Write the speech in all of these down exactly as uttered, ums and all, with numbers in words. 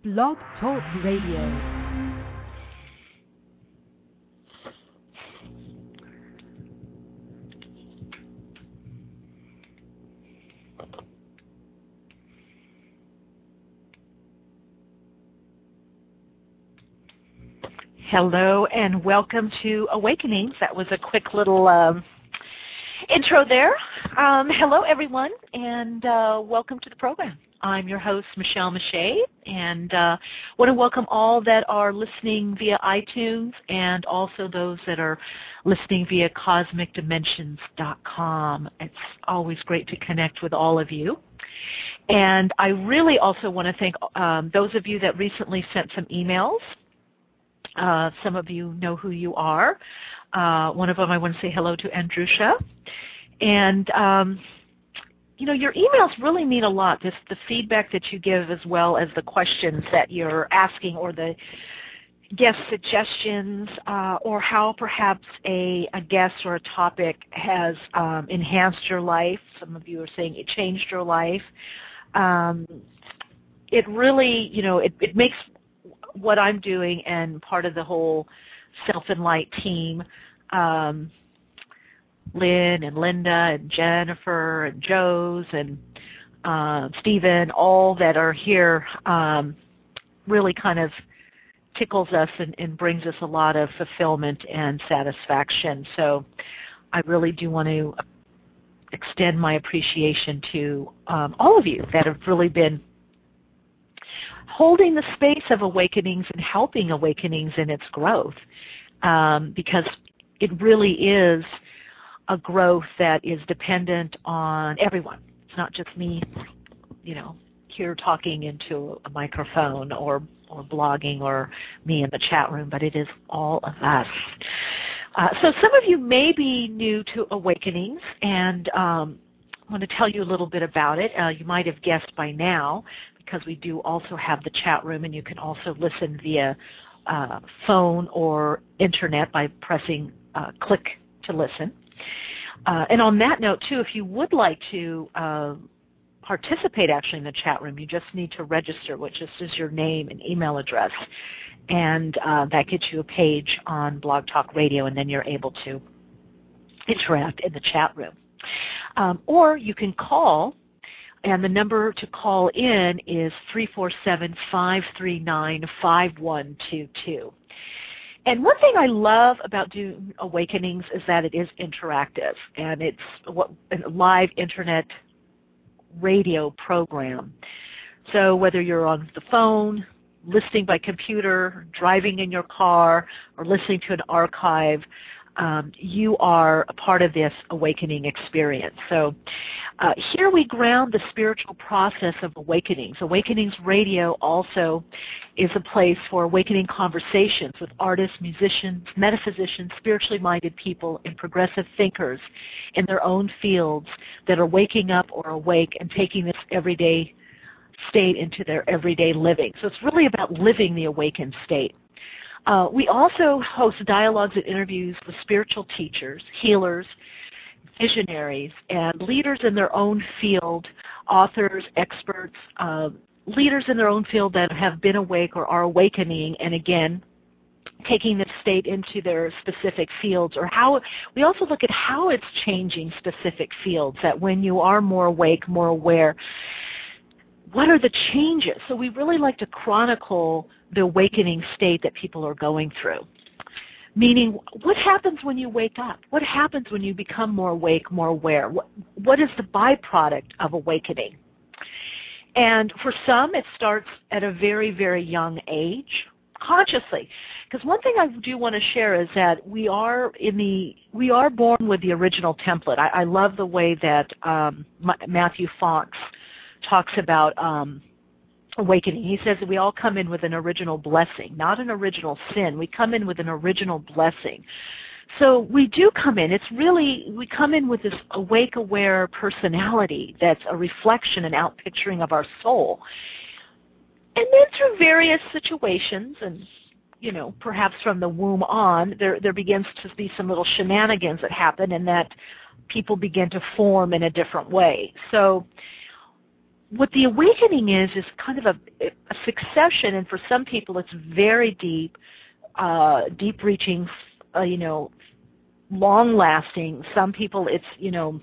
Blog Talk Radio. Hello and welcome to Awakenings. That was a quick little um, intro there. Um, hello everyone and uh, welcome to the program. I'm your host, Michelle Mache, and uh, want to welcome all that are listening via iTunes and also those that are listening via cosmic dimensions dot com. It's always great to connect with all of you. And I really also want to thank um, those of you that recently sent some emails. Uh, some of you know who you are. Uh, one of them, I want to say hello to Andrusha. And, um, you know, your emails really mean a lot, just the feedback that you give as well as the questions that you're asking or the guest suggestions uh, or how perhaps a, a guest or a topic has um, enhanced your life. Some of you are saying it changed your life. Um, it really, you know, it, it makes what I'm doing and part of the whole Self-Enlight team, um, Lynn and Linda and Jennifer and Joe's and uh, Stephen, all that are here, um, really kind of tickles us and, and brings us a lot of fulfillment and satisfaction. So I really do want to extend my appreciation to um, all of you that have really been holding the space of Awakenings and helping Awakenings in its growth, um, because it really is a growth that is dependent on everyone. It's not just me, you know, here talking into a microphone or, or blogging or me in the chat room, but it is all of us. Uh, so some of you may be new to Awakenings, and um, I want to tell you a little bit about it. Uh, you might have guessed by now, because we do also have the chat room, and you can also listen via uh, phone or internet by pressing uh, click to listen. Uh, and on that note, too, if you would like to uh, participate actually in the chat room, you just need to register, which is just your name and email address. And uh, that gets you a page on Blog Talk Radio, and then you're able to interact in the chat room. Um, or you can call. And the number to call in is three four seven, five three nine, five one two two. And one thing I love about doing Awakenings is that it is interactive, and it's what, a live internet radio program. So whether you're on the phone, listening by computer, driving in your car, or listening to an archive, Um, you are a part of this awakening experience. So uh, here we ground the spiritual process of Awakenings. Awakenings Radio also is a place for awakening conversations with artists, musicians, metaphysicians, spiritually minded people, and progressive thinkers in their own fields that are waking up or awake and taking this everyday state into their everyday living. So it's really about living the awakened state. Uh, we also host dialogues and interviews with spiritual teachers, healers, visionaries, and leaders in their own field, authors, experts, uh, leaders in their own field that have been awake or are awakening, and again, taking this state into their specific fields, or how we also look at how it's changing specific fields, that when you are more awake, more aware, what are the changes? So we really like to chronicle the awakening state that people are going through. Meaning, what happens when you wake up? What happens when you become more awake, more aware? What, what is the byproduct of awakening? And for some, it starts at a very, very young age, consciously. Because one thing I do want to share is that we are in the we are born with the original template. I, I love the way that um, Matthew Fox talks about um, awakening. He says that we all come in with an original blessing, not an original sin. We come in with an original blessing. So we do come in. It's really, we come in with this awake, aware personality that's a reflection and outpicturing of our soul. And then through various situations and, you know, perhaps from the womb on, there, there begins to be some little shenanigans that happen and that people begin to form in a different way. So what the awakening is is kind of a, a succession, and for some people it's very deep, uh, deep-reaching, uh, you know, long-lasting. Some people it's, you know,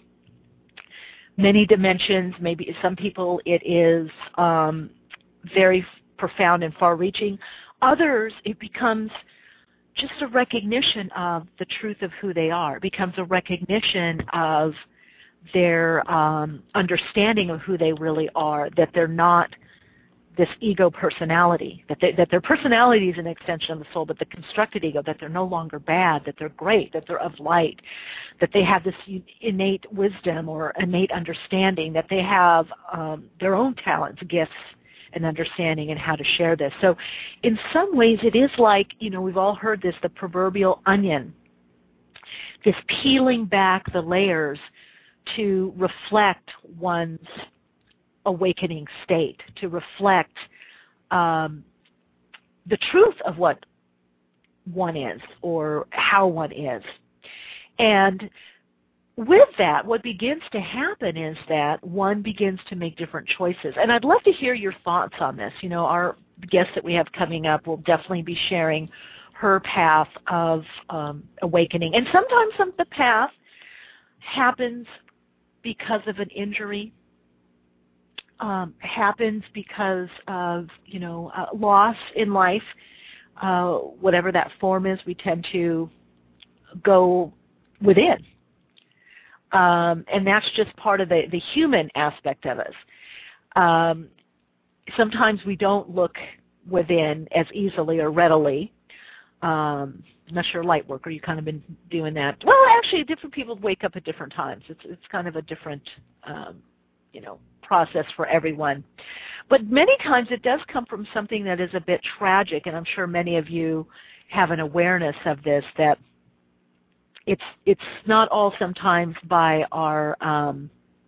many dimensions. Maybe some people it is um, very profound and far-reaching. Others, it becomes just a recognition of the truth of who they are. It becomes a recognition of their um, understanding of who they really are, that they're not this ego personality, that, they, that their personality is an extension of the soul, but the constructed ego, that they're no longer bad, that they're great, that they're of light, that they have this innate wisdom or innate understanding, that they have um, their own talents, gifts, and understanding and how to share this. So in some ways it is like, you know, we've all heard this, the proverbial onion, this peeling back the layers to reflect one's awakening state, to reflect um, the truth of what one is or how one is. And with that, what begins to happen is that one begins to make different choices. And I'd love to hear your thoughts on this. You know, our guest that we have coming up will definitely be sharing her path of um, awakening. And sometimes some, the path happens because of an injury, um, happens because of, you know, uh, loss in life, uh, whatever that form is. We tend to go within. Um, and that's just part of the, the human aspect of us. Um, sometimes we don't look within as easily or readily. Um, I'm not sure, light worker, you kind of been doing that. Well, actually, different people wake up at different times. It's it's kind of a different, um, you know, process for everyone. But many times it does come from something that is a bit tragic, and I'm sure many of you have an awareness of this, that it's it's not all sometimes by our um,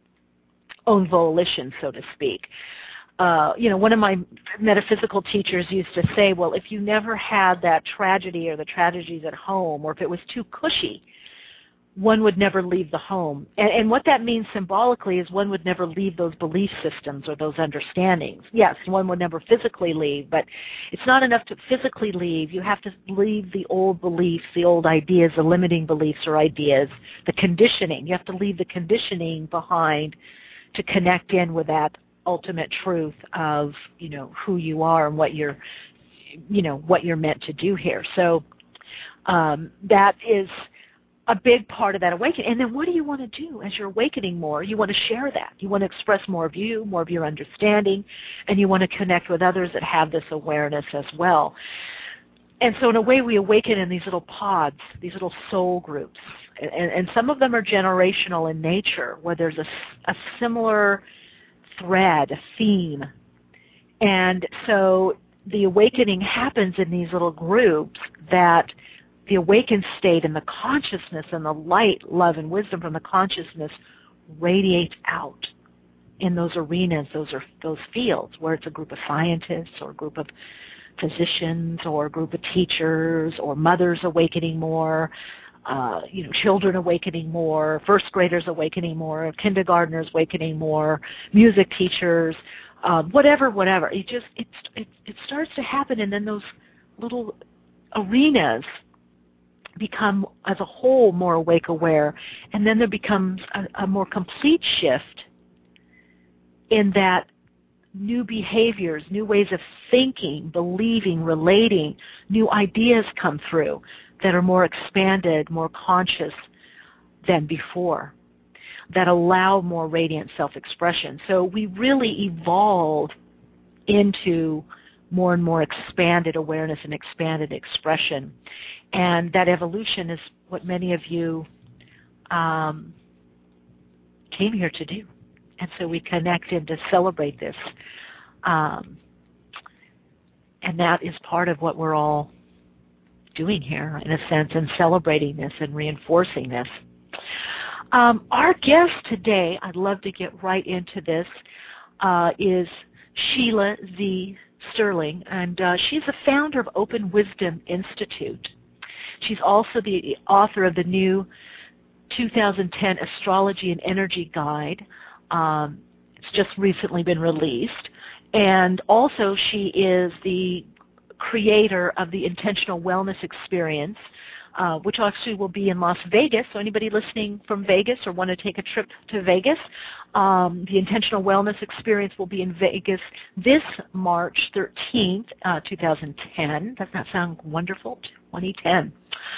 own volition, so to speak. Uh, you know, one of my metaphysical teachers used to say, well, if you never had that tragedy or the tragedies at home, or if it was too cushy, one would never leave the home. And, and what that means symbolically is one would never leave those belief systems or those understandings. Yes, one would never physically leave, but it's not enough to physically leave. You have to leave the old beliefs, the old ideas, the limiting beliefs or ideas, the conditioning. You have to leave the conditioning behind to connect in with that ultimate truth of, you know, who you are and what you're, you know, what you're meant to do here. So um, that is a big part of that awakening. And then what do you want to do as you're awakening more? You want to share that. You want to express more of you, more of your understanding, and you want to connect with others that have this awareness as well. And so in a way we awaken in these little pods, these little soul groups. And, and some of them are generational in nature, where there's a, a similar thread, a theme. And so the awakening happens in these little groups, that the awakened state and the consciousness and the light, love, and wisdom from the consciousness radiates out in those arenas, those are those fields, where it's a group of scientists or a group of physicians or a group of teachers or mothers awakening more, uh, you know, children awakening more, first graders awakening more, kindergartners awakening more, music teachers, um, whatever, whatever. It just it, it it starts to happen, and then those little arenas become as a whole more awake, aware, and then there becomes a, a more complete shift in that new behaviors, new ways of thinking, believing, relating, new ideas come through that are more expanded, more conscious than before, that allow more radiant self-expression. So we really evolve into more and more expanded awareness and expanded expression. And that evolution is what many of you um, came here to do. And so we connect in to celebrate this. Um, and that is part of what we're all doing here, in a sense, and celebrating this and reinforcing this. Um, our guest today, I'd love to get right into this, uh, is Sheila Z. Sterling, and uh, she's the founder of Open Wisdom Institute. She's also the author of the new two thousand ten Astrology and Energy Guide. Um, just recently been released. And also she is the creator of the Intentional Wellness Experience, uh, which actually will be in Las Vegas. So anybody listening from Vegas or want to take a trip to Vegas, um, the Intentional Wellness Experience will be in Vegas this March thirteenth, uh, two thousand ten. Doesn't that sound wonderful? twenty ten.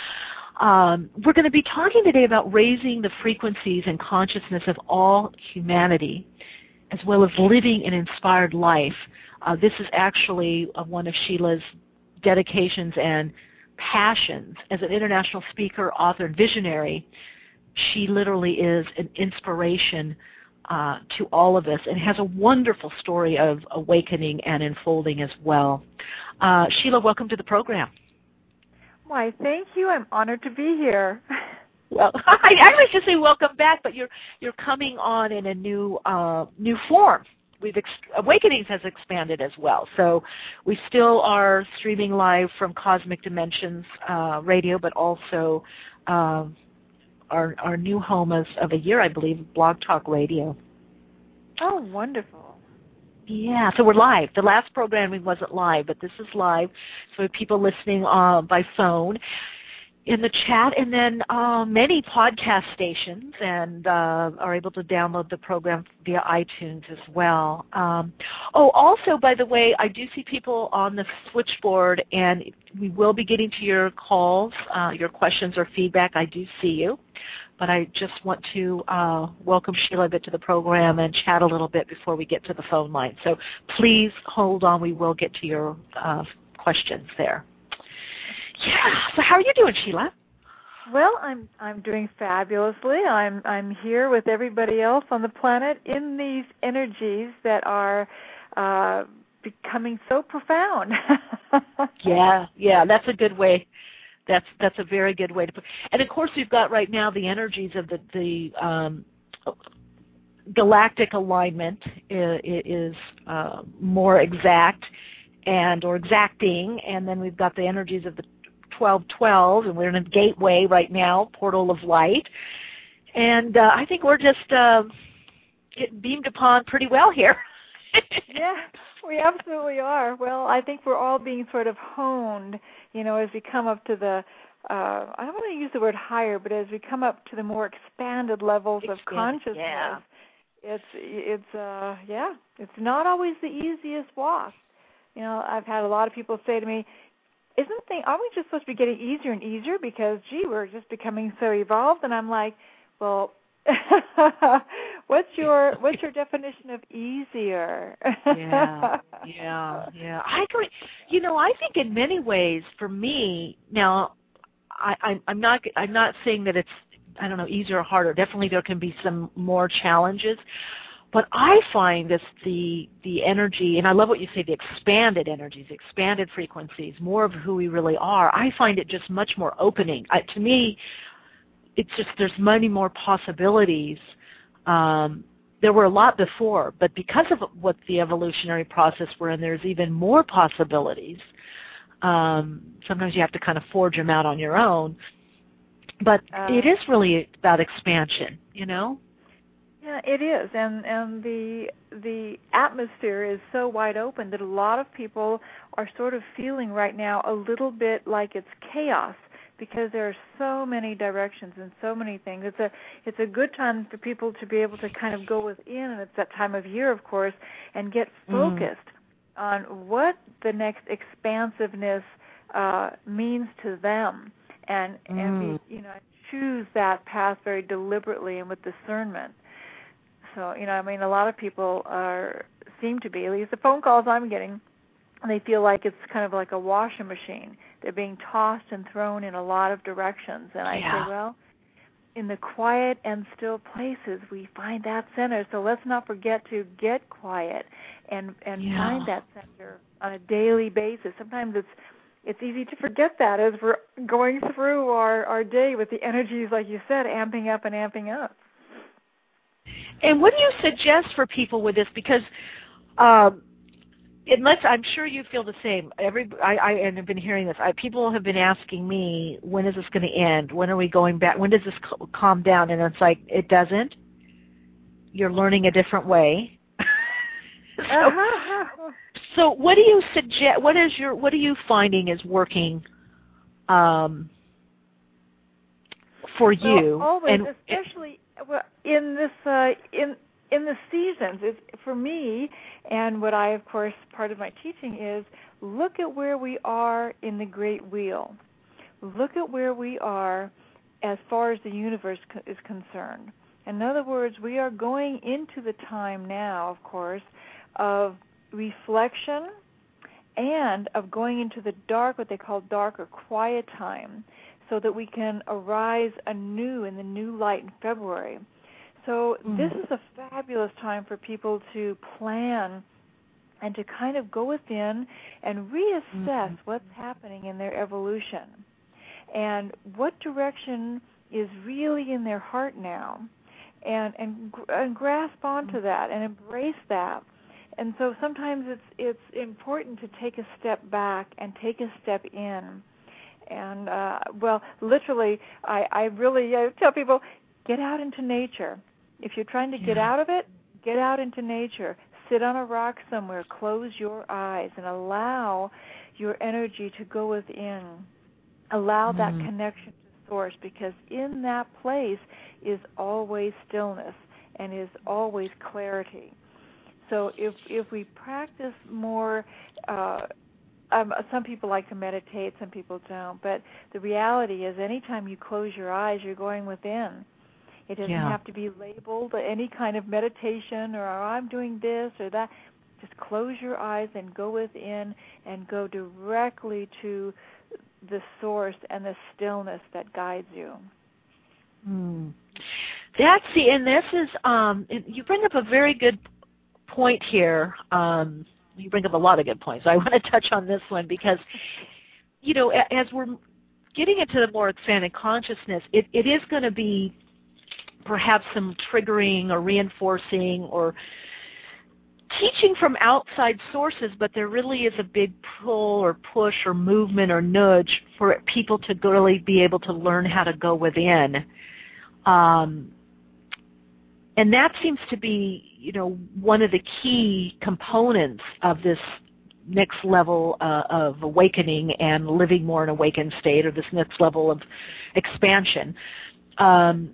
Um, we're going to be talking today about raising the frequencies and consciousness of all humanity, as well as living an inspired life. Uh, this is actually uh, one of Sheila's dedications and passions. As an international speaker, author, and visionary, she literally is an inspiration uh, to all of us and has a wonderful story of awakening and unfolding as well. Uh, Sheila, welcome to the program. Why, thank you. I'm honored to be here. Well, I actually should say welcome back, but you're you're coming on in a new uh, new form. We've ex- Awakenings has expanded as well, so we still are streaming live from Cosmic Dimensions uh, Radio, but also uh, our our new home as of a year, I believe, Blog Talk Radio. Oh, wonderful. Yeah, so we're live. The last programming wasn't live, but this is live. So people listening uh, by phone in the chat, and then uh, many podcast stations and uh, are able to download the program via iTunes as well. Um, oh, also, by the way, I do see people on the switchboard, and we will be getting to your calls, uh, your questions or feedback. I do see you. But I just want to uh, welcome Sheila a bit to the program and chat a little bit before we get to the phone line. So please hold on. We will get to your uh, questions there. Yeah. So how are you doing, Sheila? Well, I'm I'm doing fabulously. I'm I'm here with everybody else on the planet in these energies that are uh, becoming so profound. yeah. Yeah. That's a good way. That's that's a very good way to put. And of course, we've got right now the energies of the the um, galactic alignment is, is uh, more exact and or exacting, and then we've got the energies of the twelve twelve, and we're in a gateway right now, portal of light, and uh, I think we're just uh, getting beamed upon pretty well here. Yeah, we absolutely are. Well, I think we're all being sort of honed, you know, as we come up to the, uh, I don't want to use the word higher, but as we come up to the more expanded levels Expand, of consciousness, yeah. it's, it's, uh, yeah, it's not always the easiest walk. You know, I've had a lot of people say to me, isn't thing, aren't we just supposed to be getting easier and easier because, gee, we're just becoming so evolved? And I'm like, well, what's your what's your definition of easier? yeah, yeah, yeah. I agree. You know, I think in many ways, for me, now, I, I, I'm not I'm not saying that it's I don't know easier or harder. Definitely, there can be some more challenges, but I find this the the energy, and I love what you say, the expanded energies, expanded frequencies, more of who we really are. I find it just much more opening. I, to me, it's just there's many more possibilities. Um, there were a lot before, but because of what the evolutionary process we're in, there's even more possibilities. Um, sometimes you have to kind of forge them out on your own. But uh, it is really about expansion, you know? Yeah, it is. And, and the the atmosphere is so wide open that a lot of people are sort of feeling right now a little bit like it's chaos, because there are so many directions and so many things. It's a it's a good time for people to be able to kind of go within, and it's that time of year, of course, and get focused mm. on what the next expansiveness uh, means to them, and mm. and be, you know, choose that path very deliberately and with discernment. So, you know, I mean, a lot of people are seem to be, at least the phone calls I'm getting, they feel like it's kind of like a washing machine. They're being tossed and thrown in a lot of directions. And I yeah. say, well, in the quiet and still places, we find that center. So let's not forget to get quiet and, and yeah. find that center on a daily basis. Sometimes it's it's easy to forget that as we're going through our, our day with the energies, like you said, amping up and amping up. And what do you suggest for people with this? Because um, unless I'm sure you feel the same. Every I, I and I've been hearing this. I, people have been asking me, when is this going to end? When are we going back? When does this calm down? And it's like, it doesn't. You're learning a different way. so, so what do you suggest? What is your? What are you finding is working um, for you? Well, always, and especially in this uh, in in the seasons. It's, for me, and what I, of course, part of my teaching is look at where we are in the Great Wheel. Look at where we are as far as the universe co- is concerned. In other words, we are going into the time now, of course, of reflection and of going into the dark, what they call dark or quiet time, so that we can arise anew in the new light in February. So mm. this is a fabulous time for people to plan and to kind of go within and reassess mm-hmm. what's happening in their evolution and what direction is really in their heart now, and and, and grasp onto that and embrace that. And so sometimes it's it's important to take a step back and take a step in. And, uh, well, literally, I, I really uh, tell people, get out into nature. If you're trying to yeah. get out of it, get out into nature. Sit on a rock somewhere, close your eyes, and allow your energy to go within. Allow mm. that connection to Source, because in that place is always stillness and is always clarity. So if if we practice more, uh, um, some people like to meditate, some people don't, but the reality is anytime you close your eyes, you're going within. It doesn't yeah. have to be labeled any kind of meditation or oh, I'm doing this or that. Just close your eyes and go within and go directly to the source and the stillness that guides you. Hmm. That's the, and this is, um, you bring up a very good point here. Um, you bring up a lot of good points. I want to touch on this one because, you know, as we're getting into the more expanded consciousness, it, it is going to be perhaps some triggering or reinforcing or teaching from outside sources, but there really is a big pull or push or movement or nudge for people to really be able to learn how to go within. Um, and that seems to be, you know, one of the key components of this next level uh, of awakening and living more in an awakened state, or this next level of expansion. Um,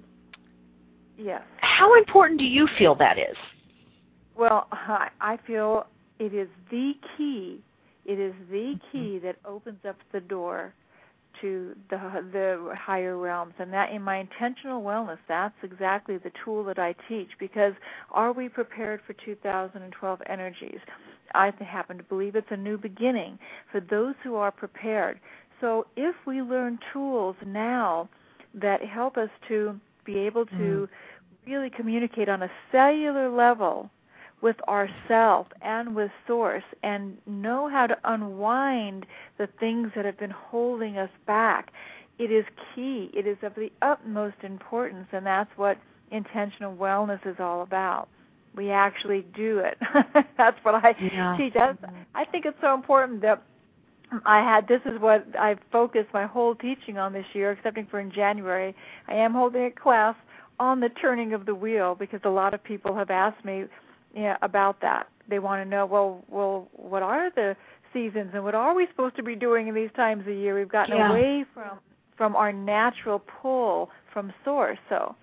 yes. How important do you feel that is? Well, I feel it is the key. It is the key that opens up the door to the the higher realms. And that in my intentional wellness, that's exactly the tool that I teach, because are we prepared for two thousand twelve energies? I happen to believe it's a new beginning for those who are prepared. So if we learn tools now that help us to be able to mm. really communicate on a cellular level with ourself and with Source, and know how to unwind the things that have been holding us back, it is key. It is of the utmost importance, and that's what intentional wellness is all about. We actually do it. That's what I yeah. teach. That's, I think it's so important that I had, this is what I've focused my whole teaching on this year, excepting for in January. I am holding a class on the turning of the wheel, because a lot of people have asked me, yeah, about that. They want to know, well, well, what are the seasons and what are we supposed to be doing in these times of year? We've gotten yeah. away from from our natural pull from Source. So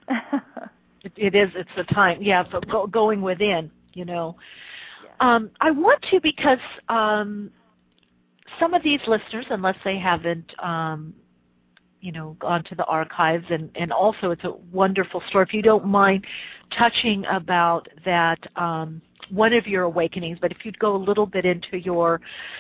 it, it is. It's the time. Yeah, for go, going within. You know, yeah. um, I want to because um, some of these listeners, unless they haven't. Um, you know, gone to the archives, and, and also it's a wonderful story. If you don't mind touching about that, um, one of your awakenings, but if you'd go a little bit into your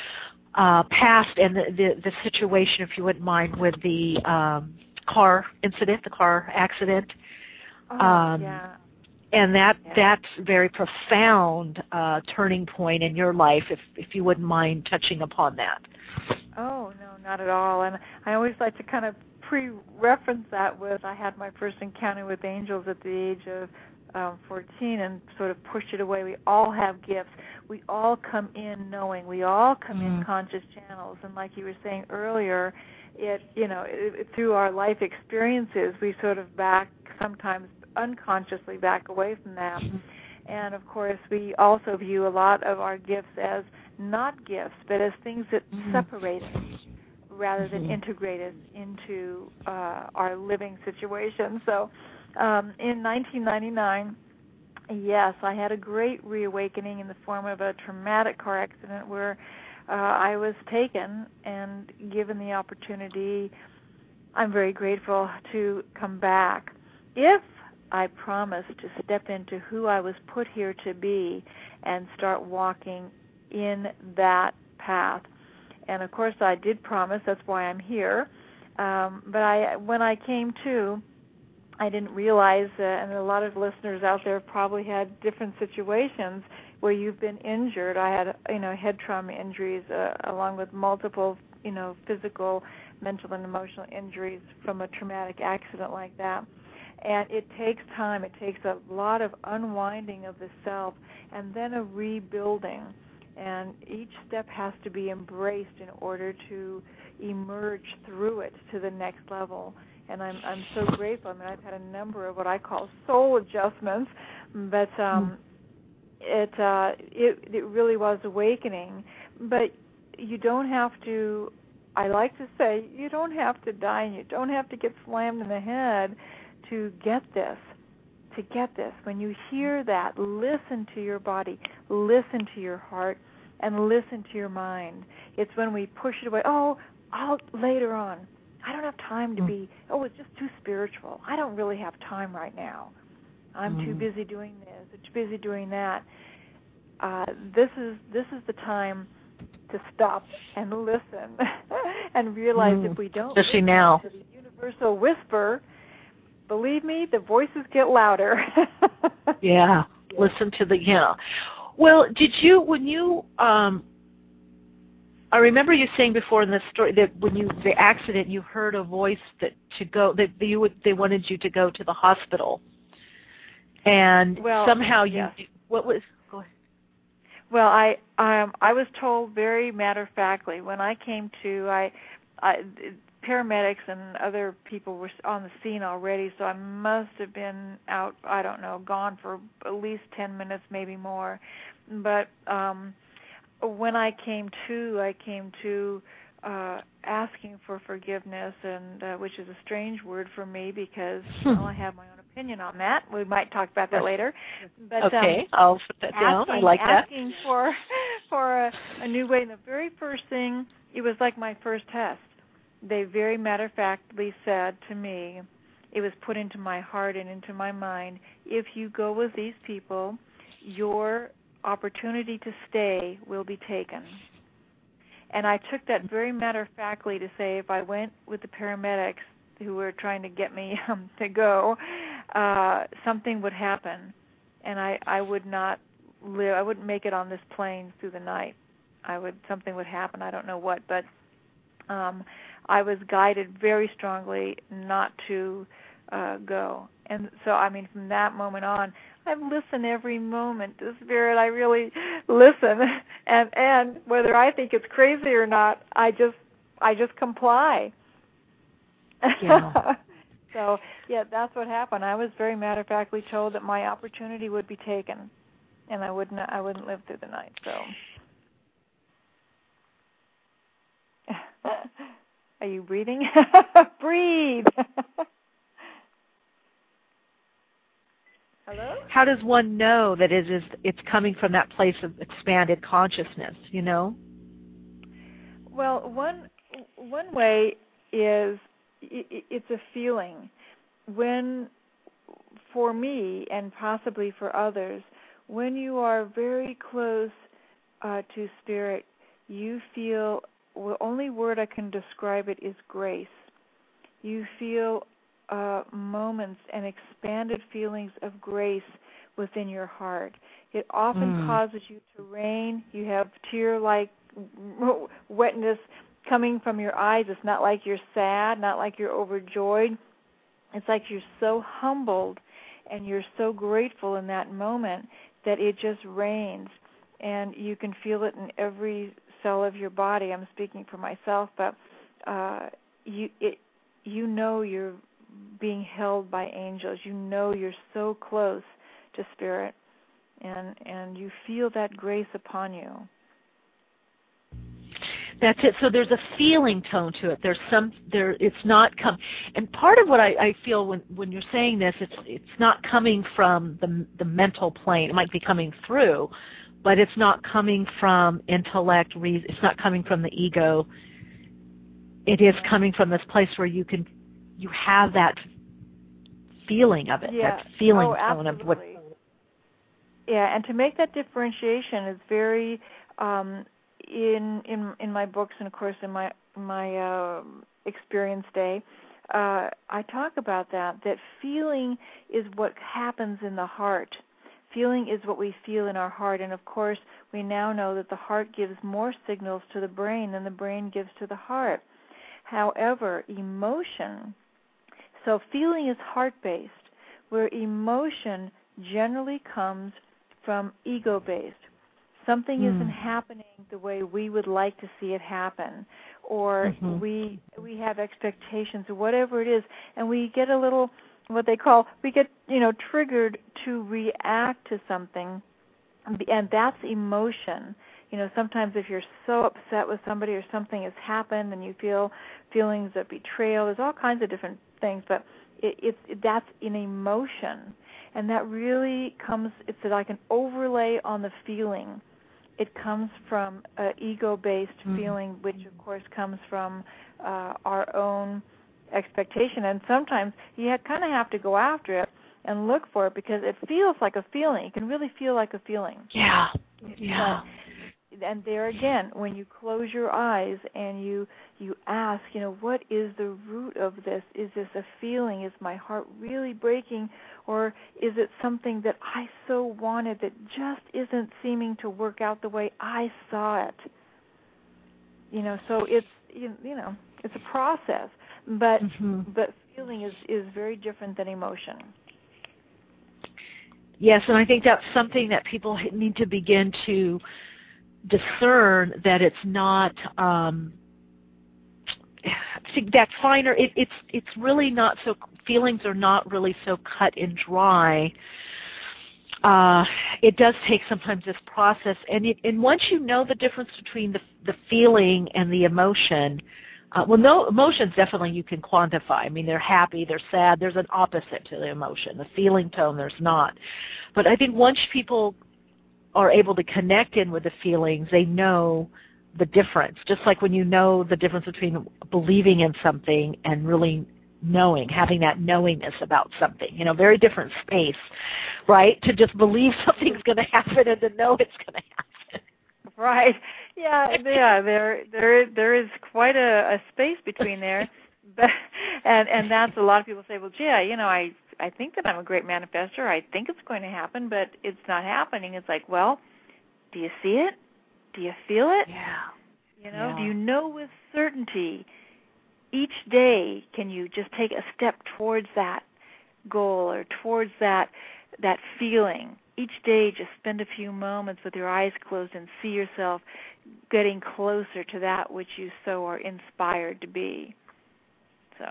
uh, past and the, the, the situation, if you wouldn't mind, with the um, car incident, the car accident. Oh, um, yeah. And that yeah. that's a very profound uh, turning point in your life, if, if you wouldn't mind touching upon that. Oh, no, not at all. And I always like to kind of pre-reference that with, I had my first encounter with angels at the age of um, fourteen and sort of pushed it away. We all have gifts. We all come in knowing. We all come mm. in conscious channels. And like you were saying earlier, it, you know, it, it, through our life experiences, we sort of back, sometimes unconsciously back away from that. And, of course, we also view a lot of our gifts as not gifts, but as things that mm-hmm. separate us rather than mm-hmm. integrate us into uh, our living situation. So um, in nineteen ninety-nine, yes, I had a great reawakening in the form of a traumatic car accident where uh, I was taken and given the opportunity. I'm very grateful to come back. If I promised to step into who I was put here to be and start walking in that path. And, of course, I did promise. That's why I'm here. Um, but I, when I came to, I didn't realize, uh, and a lot of listeners out there probably had different situations where you've been injured. I had, you know, head trauma injuries uh, along with multiple, you know, physical, mental, and emotional injuries from a traumatic accident like that. And it takes time. It takes a lot of unwinding of the self and then a rebuilding. And each step has to be embraced in order to emerge through it to the next level. And I'm I'm so grateful. I mean, I've had a number of what I call soul adjustments, but um, it uh, it it really was awakening. But you don't have to. I like to say you don't have to die, and you don't have to get slammed in the head to get this. To get this, when you hear that, listen to your body, listen to your heart, and listen to your mind. It's when we push it away. Oh, I'll later on. I don't have time to be, oh, it's just too spiritual. I don't really have time right now. I'm mm. too busy doing this, or too busy doing that. Uh, this is this is the time to stop and listen and realize mm. if we don't Especially listen now. to the universal whisper, believe me, the voices get louder. yeah, listen to the, yeah. Well, did you, when you, um, I remember you saying before in the story that when you, the accident, you heard a voice that to go, that you would, they wanted you to go to the hospital. And well, somehow you, yes. what was, go ahead. Well, I, um, I was told very matter-of-factly when I came to, I, I, paramedics and other people were on the scene already, so I must have been out, I don't know, gone for at least ten minutes, maybe more. But um, when I came to, I came to uh, asking for forgiveness, and uh, which is a strange word for me because well, I have my own opinion on that. We might talk about that later. But, okay, um, I'll put that down. Asking, I like that. Asking for, for a, a new way. And the very first thing, it was like my first test. They very matter-of-factly said to me, it was put into my heart and into my mind, if you go with these people, your opportunity to stay will be taken. And I took that very matter-of-factly to say if I went with the paramedics who were trying to get me um, to go, uh, something would happen, and I, I would not live. I wouldn't make it on this plane through the night. I would something would happen. I don't know what, but um, I was guided very strongly not to uh, go. And so, I mean, from that moment on, I listen every moment to Spirit. I really listen, and and whether I think it's crazy or not, I just I just comply. Yeah. So yeah, that's what happened. I was very matter-of-factly told that my opportunity would be taken, and I wouldn't I wouldn't live through the night. So. Are you breathing? Breathe. Hello? How does one know that it is it's coming from that place of expanded consciousness, you know? Well, one one way is it's a feeling. When, for me and possibly for others, when you are very close uh, to Spirit, you feel, the only word I can describe it is grace. You feel uh, moments and expanded feelings of grace within your heart. It often mm. causes you to rain. You have tear-like wetness coming from your eyes. It's not like you're sad, not like you're overjoyed. It's like you're so humbled and you're so grateful in that moment that it just rains. And you can feel it in every cell of your body. I'm speaking for myself, but uh, you it you know you're being held by angels. You know you're so close to Spirit. and and you feel that grace upon you. That's it. So there's a feeling tone to it. There's some there. It's not come. And part of what I, I feel when when you're saying this, it's it's not coming from the the mental plane. It might be coming through, but it's not coming from intellect. Reason. It's not coming from the ego. It is coming from this place where you can you have that feeling of it. Yeah. That feeling oh, tone of what. Yeah, and to make that differentiation is very. Um, In, in in my books and of course in my my uh, experience day, uh, I talk about that. That feeling is what happens in the heart. Feeling is what we feel in our heart, and of course we now know that the heart gives more signals to the brain than the brain gives to the heart. However, emotion. So feeling is heart-based, where emotion generally comes from ego-based. Something mm. isn't happening the way we would like to see it happen, or mm-hmm. we we have expectations or whatever it is, and we get a little, what they call, we get, you know, triggered to react to something, and that's emotion. You know, sometimes if you're so upset with somebody or something has happened and you feel feelings of betrayal, there's all kinds of different things, but it, it's it, that's an emotion, and that really comes, it's like an overlay on the feeling. It comes from an ego-based mm-hmm. feeling, which of course comes from uh, our own expectation. And sometimes you kind of have to go after it and look for it because it feels like a feeling. It can really feel like a feeling. Yeah, yeah. But, and there again, when you close your eyes and you you ask, you know, what is the root of this? Is this a feeling? Is my heart really breaking? Or is it something that I so wanted that just isn't seeming to work out the way I saw it? You know, so it's, you, you know, it's a process. But mm-hmm. but feeling is, is very different than emotion. Yes, and I think that's something that people need to begin to discern, that it's not um, that finer. It, it's it's really not so. Feelings are not really so cut and dry. Uh, it does take sometimes this process, and it, and once you know the difference between the the feeling and the emotion, uh, well, no emotions definitely you can quantify. I mean, they're happy, they're sad. There's an opposite to the emotion. The feeling tone, there's not. But I think once people are able to connect in with the feelings, they know the difference. Just like when you know the difference between believing in something and really knowing, having that knowingness about something. You know, very different space, right? To just believe something's going to happen and to know it's going to happen. Right. Yeah. Yeah. There, there, there is quite a, a space between there, but and and that's a lot of people say, well, gee, you know, I. I think that I'm a great manifester. I think it's going to happen, but it's not happening. It's like, well, do you see it? Do you feel it? Yeah. You know, yeah. do you know with certainty each day can you just take a step towards that goal or towards that that feeling? Each day just spend a few moments with your eyes closed and see yourself getting closer to that which you so are inspired to be. So.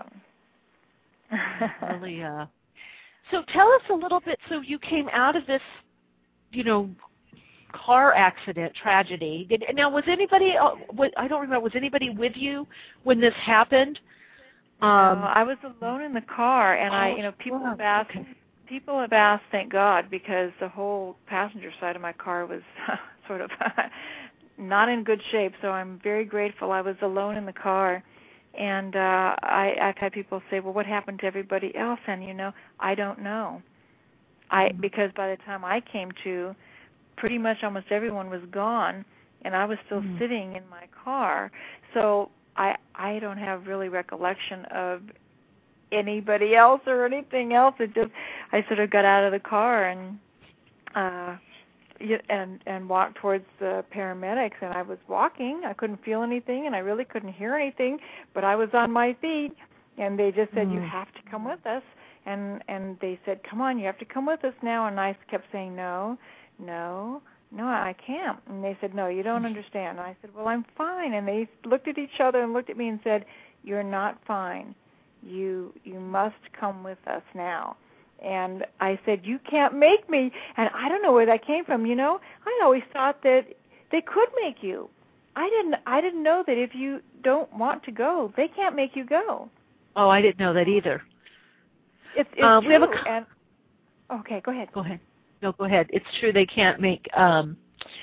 really, uh, So tell us a little bit, so you came out of this, you know, car accident tragedy. Did, now, was anybody, uh, was, I don't remember, was anybody with you when this happened? Um, no, I was alone in the car, and oh, I, you know, people wow. have asked, okay. people have asked, thank God, because the whole passenger side of my car was sort of not in good shape, so I'm very grateful I was alone in the car. And uh, I, I've had people say, well, what happened to everybody else? And, you know, I don't know. I Because by the time I came to, pretty much almost everyone was gone, and I was still mm. sitting in my car. So I I don't have really recollection of anybody else or anything else. It just, I sort of got out of the car and uh, and and walked towards the paramedics, and I was walking. I couldn't feel anything, and I really couldn't hear anything, but I was on my feet, and they just said, mm. you have to come with us, and and they said, come on, you have to come with us now, and I kept saying, no, no, no, I can't, and they said, no, you don't understand, and I said, well, I'm fine, and they looked at each other and looked at me and said, you're not fine, you you must come with us now. and I said, you can't make me. And I don't know where that came from. You know, I always thought that they could make you. I didn't I didn't know that if you don't want to go, they can't make you go. Oh, I didn't know that either. It's, it's uh, true. We have a, and, okay, go ahead. Go ahead. No, go ahead. It's true they can't make. Um,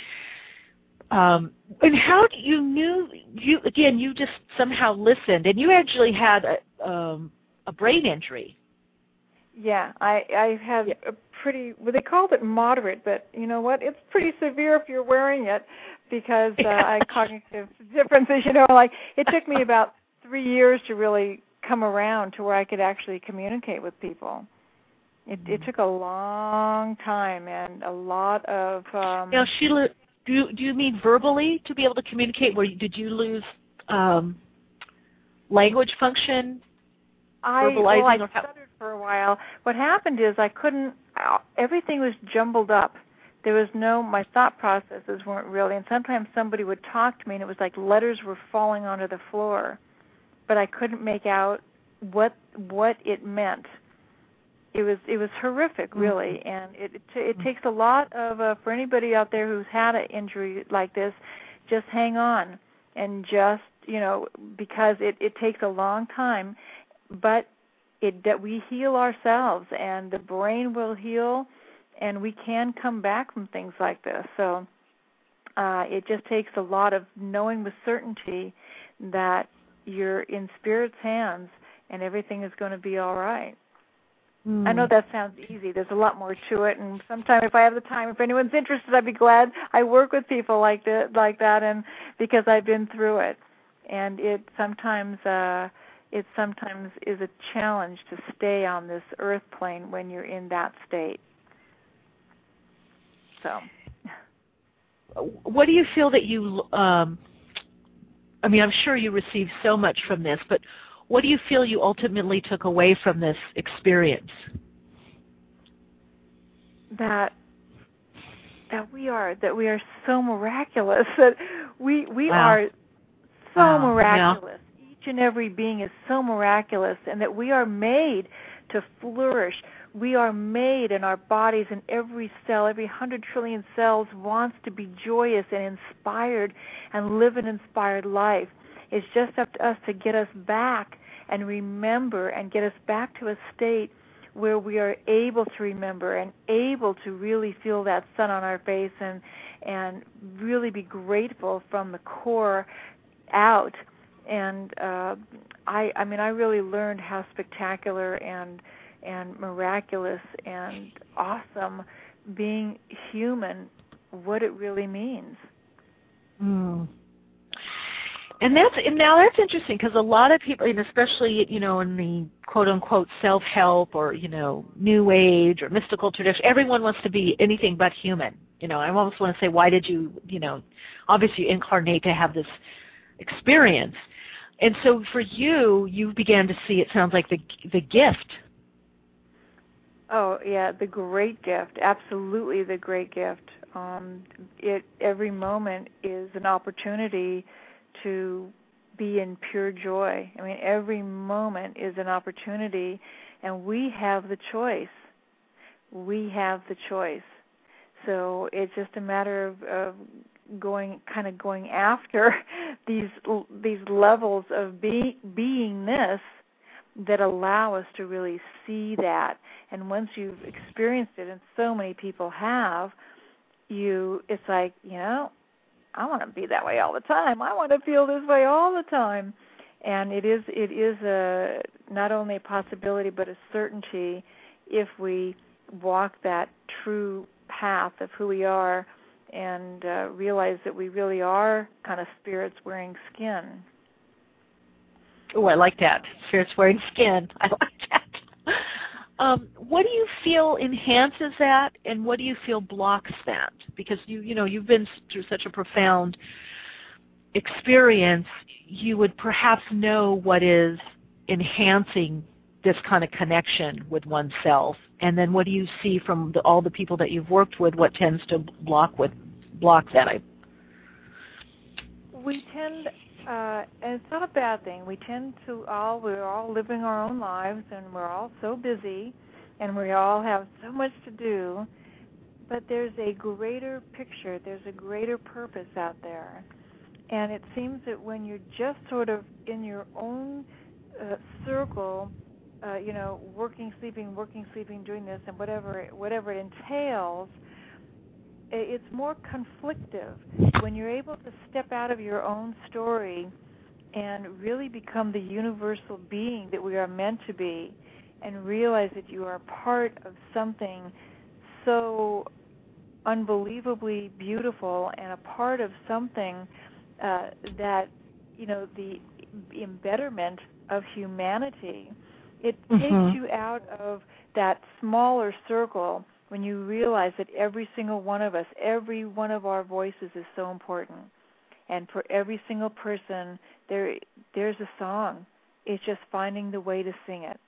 um, and how do you knew you again? You just somehow listened, and you actually had a, um, a brain injury. Yeah, I I have yeah. a pretty. Well, they called it moderate, but you know what? It's pretty severe if you're wearing it, because uh, I had cognitive differences. You know, like it took me about three years to really come around to where I could actually communicate with people. It, it took a long time and a lot of. Um, now, Sheila, do you, do you mean verbally to be able to communicate? Where did you lose um, language function? I well, I stuttered for a while. What happened is I couldn't. Everything was jumbled up. There was no. My thought processes weren't really. And sometimes somebody would talk to me, and it was like letters were falling onto the floor, but I couldn't make out what what it meant. It was it was horrific, really, mm-hmm. and it it, it takes a lot of uh, for anybody out there who's had an injury like this. Just hang on, and just you know because it, it takes a long time, but it that we heal ourselves, and the brain will heal, and we can come back from things like this. So uh, it just takes a lot of knowing with certainty that you're in Spirit's hands, and everything is going to be all right. Mm. I know that sounds easy. There's a lot more to it, and sometime if I have the time, if anyone's interested, I'd be glad. I work with people like that, like that, and because I've been through it, and it sometimes uh, it sometimes is a challenge to stay on this earth plane when you're in that state. So, what do you feel that you? Um, I mean, I'm sure you received so much from this, but what do you feel you ultimately took away from this experience? That that we are that we are so miraculous. That we we wow. are so wow. miraculous. Yeah. Each and every being is so miraculous, and that we are made to flourish. We are made in our bodies, and every cell, every hundred trillion cells wants to be joyous and inspired and live an inspired life. It's just up to us to get us back and remember and get us back to a state where we are able to remember and able to really feel that sun on our face and and really be grateful from the core out. And uh, I, I mean, I really learned how spectacular and and miraculous and awesome being human, what it really means. Mm. And that's and now that's interesting because a lot of people, and especially you know in the quote unquote self help or you know New Age or mystical tradition, everyone wants to be anything but human. You know, I almost want to say, why did you you know obviously you incarnate to have this experience? And so for you, you began to see, it sounds like the the gift. Oh yeah, the great gift, absolutely the great gift. Um, it every moment is an opportunity to be in pure joy. I mean, every moment is an opportunity, and we have the choice. We have the choice. So it's just a matter of, of going, kind of going after these these levels of be, beingness that allow us to really see that. And once you've experienced it, and so many people have, you it's like, you know, I want to be that way all the time. I want to feel this way all the time. And it is it is a not only a possibility but a certainty if we walk that true path of who we are and uh, realize that we really are kind of spirits wearing skin. Oh, I like that. Spirits wearing skin. I like that. Um, what do you feel enhances that, and what do you feel blocks that? Because you, you know, you've been through such a profound experience, you would perhaps know what is enhancing this kind of connection with oneself. And then, what do you see from the, all the people that you've worked with? What tends to block with block that? I we tend. Uh, and it's not a bad thing. We tend to all, we're all living our own lives, and we're all so busy, and we all have so much to do, but there's a greater picture, there's a greater purpose out there. And it seems that when you're just sort of in your own uh, circle, uh, you know, working, sleeping, working, sleeping, doing this, and whatever whatever it entails, it's more conflictive. When you're able to step out of your own story and really become the universal being that we are meant to be, and realize that you are part of something so unbelievably beautiful and a part of something uh, that, you know, the embetterment of humanity, it mm-hmm. takes you out of that smaller circle when you realize that every single one of us, every one of our voices is so important. And for every single person, there there's a song. It's just finding the way to sing it.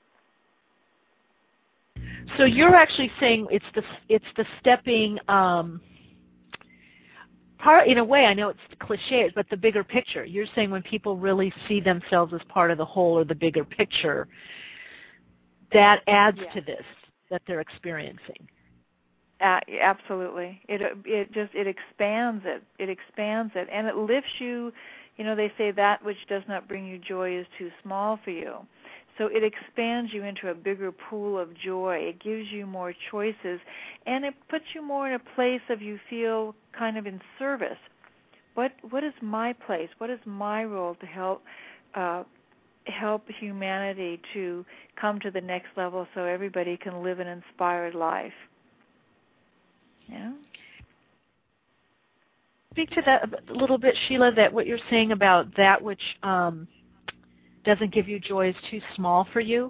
So you're actually saying it's the it's the stepping um, part. In a way, I know it's cliche, but the bigger picture. You're saying when people really see themselves as part of the whole or the bigger picture, that adds yeah. to this that they're experiencing. Uh, absolutely. It it just it expands it. It expands it, and it lifts you. You know, they say that which does not bring you joy is too small for you. So it expands you into a bigger pool of joy. It gives you more choices, and it puts you more in a place of you feel kind of in service. What what is my place? What is my role to help uh, help humanity to come to the next level so everybody can live an inspired life? Yeah. Speak to that a little bit, Sheila, that what you're saying about that which um, doesn't give you joy is too small for you.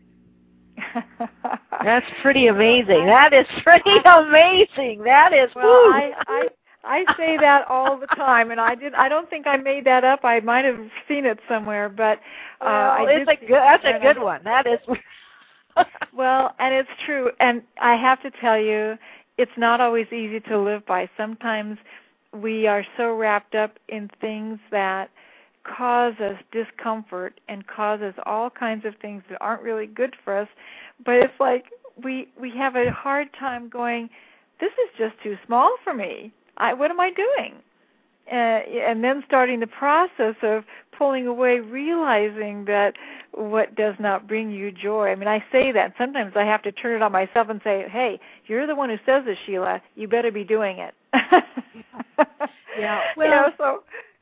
That's pretty amazing. That is pretty amazing. That is. Well, woo. I, I I say that all the time, and I did. I don't think I made that up. I might have seen it somewhere, but uh, well, I it's did a good. That's a good I, one. That is. Well, and it's true, and I have to tell you, it's not always easy to live by. Sometimes we are so wrapped up in things that cause us discomfort and cause us all kinds of things that aren't really good for us. But it's like we we have a hard time going, this is just too small for me. I, what am I doing? Uh, and then starting the process of pulling away, realizing that what does not bring you joy. I mean, I say that. Sometimes I have to turn it on myself and say, hey, you're the one who says this, Sheila. You better be doing it. Yeah. Well, you know, so,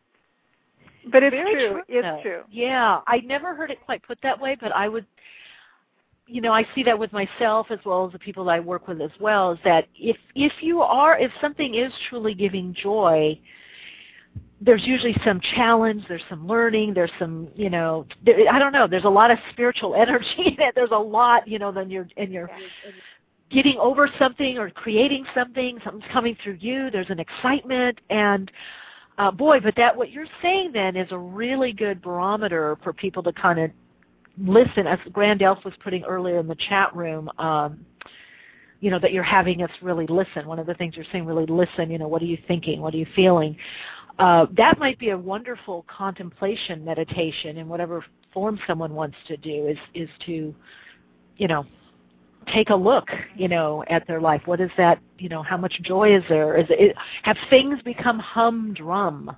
but it's very true. true. It's though. true. Yeah. I never heard it quite put that way, but I would, you know, I see that with myself as well as the people that I work with as well, is that if, if you are, if something is truly giving joy, there's usually some challenge, there's some learning, there's some, you know, there, I don't know, there's a lot of spiritual energy in it. There's a lot, you know, then you're, and you're getting over something or creating something, something's coming through you, there's an excitement, and uh, boy, but that, what you're saying then is a really good barometer for people to kind of listen, as Grand Elf was putting earlier in the chat room, um, you know, that you're having us really listen. One of the things you're saying, really listen, you know, what are you thinking, what are you feeling? Uh, that might be a wonderful contemplation meditation in whatever form someone wants to do, is, is to, you know, take a look, you know, at their life. What is that, you know, how much joy is there? Is it, have things become humdrum,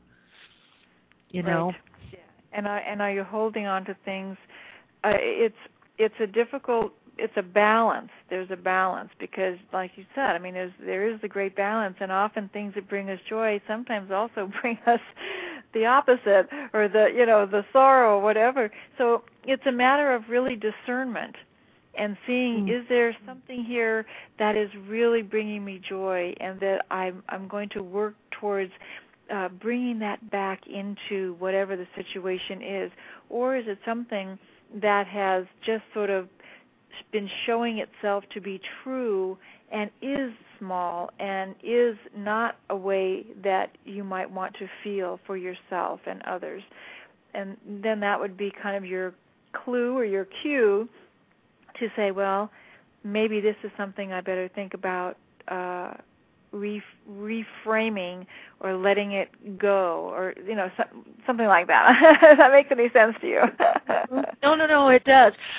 you know? Right. Yeah. And, are, and are you holding on to things? Uh, it's it's a difficult, it's a balance. There's a balance because, like you said, I mean, there's, there is the great balance, and often things that bring us joy sometimes also bring us the opposite, or the, you know, the sorrow, or whatever. So it's a matter of really discernment and seeing, mm. is there something here that is really bringing me joy, and that I'm I'm going to work towards uh, bringing that back into whatever the situation is, or is it something that has just sort of been showing itself to be true and is small and is not a way that you might want to feel for yourself and others. And then that would be kind of your clue or your cue to say, well, maybe this is something I better think about uh, re- reframing or letting it go, or, you know, so, something like that. Does that make any sense to you? No, no, no, it does.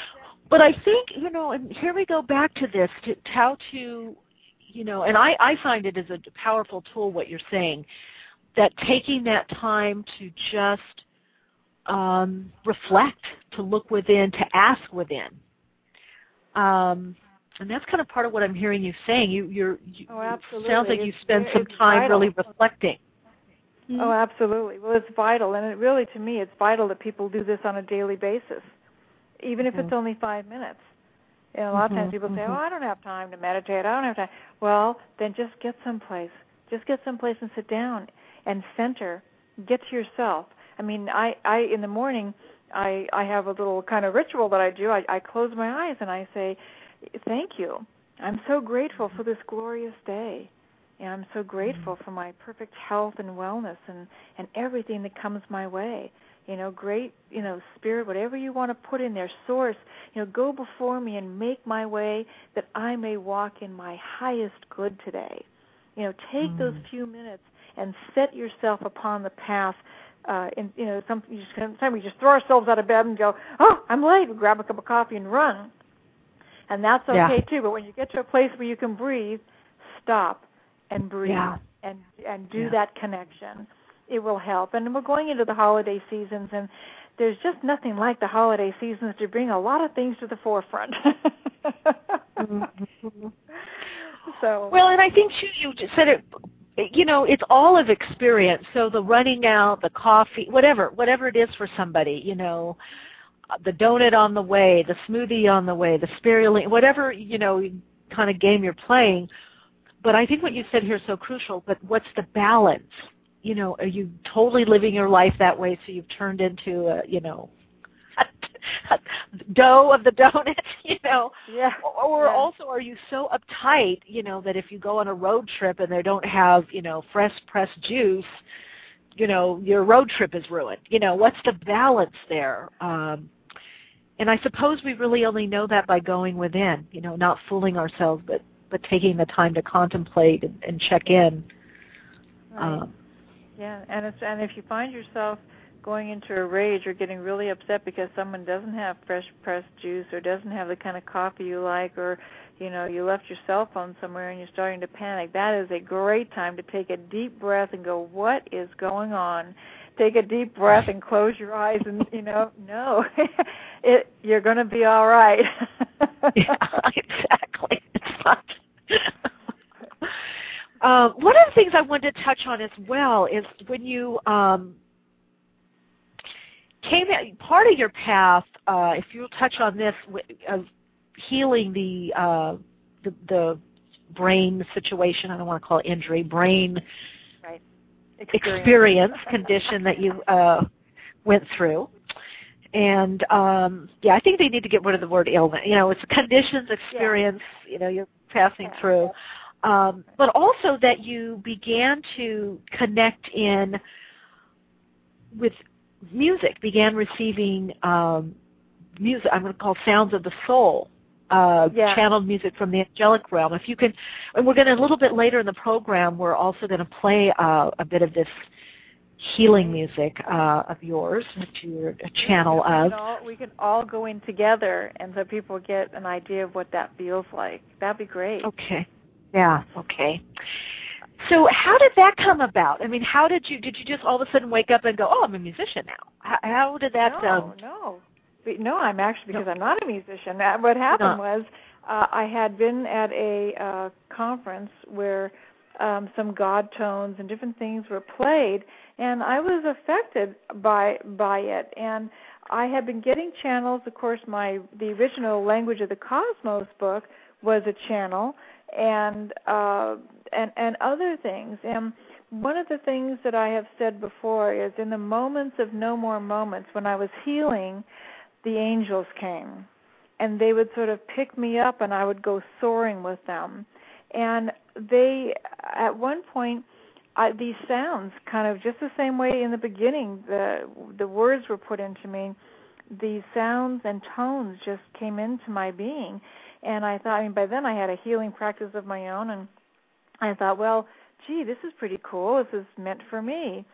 but I think, you know, and here we go back to this, to, to how to, you know, and I, I find it as a powerful tool, what you're saying, that taking that time to just um, reflect, to look within, to ask within. Um, and that's kind of part of what I'm hearing you saying. You, you're, you, oh, absolutely. It sounds like it's, you spend some it's time vital. really reflecting. Mm-hmm. Oh, absolutely. Well, it's vital, and it really, to me, it's vital that people do this on a daily basis, even if it's only five minutes. You know, a lot mm-hmm. of times people say, mm-hmm. oh, I don't have time to meditate. I don't have time. Well, then just get someplace. Just get someplace and sit down and center. Get to yourself. I mean, I, I in the morning, I, I have a little kind of ritual that I do. I, I close my eyes and I say, thank you. I'm so grateful for this glorious day. And I'm so grateful for my perfect health and wellness and, and everything that comes my way. You know, great, you know, spirit, whatever you want to put in there, source, you know, go before me and make my way that I may walk in my highest good today. You know, take mm. those few minutes and set yourself upon the path. Uh, and, you know, some, you just, sometimes we just throw ourselves out of bed and go, oh, I'm late. We grab a cup of coffee and run. And that's okay, yeah. too. But when you get to a place where you can breathe, stop and breathe yeah. and and do yeah. that connection. It will help. And we're going into the holiday seasons, and there's just nothing like the holiday seasons to bring a lot of things to the forefront. mm-hmm. So well, and I think too, you just said it. You know, it's all of experience. So the running out, the coffee, whatever, whatever it is for somebody. You know, the donut on the way, the smoothie on the way, the spirulina, whatever you know, kind of game you're playing. But I think what you said here is so crucial, but what's the balance? You know, are you totally living your life that way so you've turned into a, you know, a, a dough of the donut, you know? Yeah. Or yeah. also are you so uptight, you know, that if you go on a road trip and they don't have, you know, fresh pressed juice, you know, your road trip is ruined. You know, what's the balance there? Um, and I suppose we really only know that by going within, you know, not fooling ourselves, but but taking the time to contemplate and, and check in. Right. Um, yeah, and it's and if you find yourself going into a rage or getting really upset because someone doesn't have fresh pressed juice or doesn't have the kind of coffee you like, or you know you left your cell phone somewhere and you're starting to panic, that is a great time to take a deep breath and go, what is going on? Take a deep breath and close your eyes and, you know, no, it, you're going to be all right. yeah, exactly. It's not. uh, one of the things I wanted to touch on as well is when you um, came at, part of your path, uh, if you'll touch on this, of healing the, uh, the the brain situation, I don't want to call it injury, brain right. experience, experience condition that you uh, went through. And, um, yeah, I think they need to get rid of the word ailment. You know, it's conditions, experience, yeah. you know, you're passing yeah. through. Um, but also that you began to connect in with music, began receiving um, music, I'm going to call sounds of the soul, uh, yeah. channeled music from the angelic realm. If you can, and we're going to, a little bit later in the program, we're also going to play uh, a bit of this healing music uh, of yours, which you're a channel we of. Can all, we can all go in together, and so people get an idea of what that feels like. That'd be great. Okay. Yeah. Okay. So, how did that come about? I mean, how did you did you just all of a sudden wake up and go, "Oh, I'm a musician now"? How, how did that? No, um, no, no. I'm actually because no. I'm not a musician. What happened was uh, I had been at a uh, conference where um, some God tones and different things were played, and I was affected by by it. And I had been getting channels. Of course, my the original Language of the Cosmos book was a channel, and uh, and and other things. And one of the things that I have said before is, in the moments of no more moments, when I was healing, the angels came, and they would sort of pick me up, and I would go soaring with them. And they, at one point, I, these sounds, kind of just the same way in the beginning, the the words were put into me. These sounds and tones just came into my being, and I thought. I mean, by then I had a healing practice of my own, and I thought, well, gee, this is pretty cool. This is meant for me.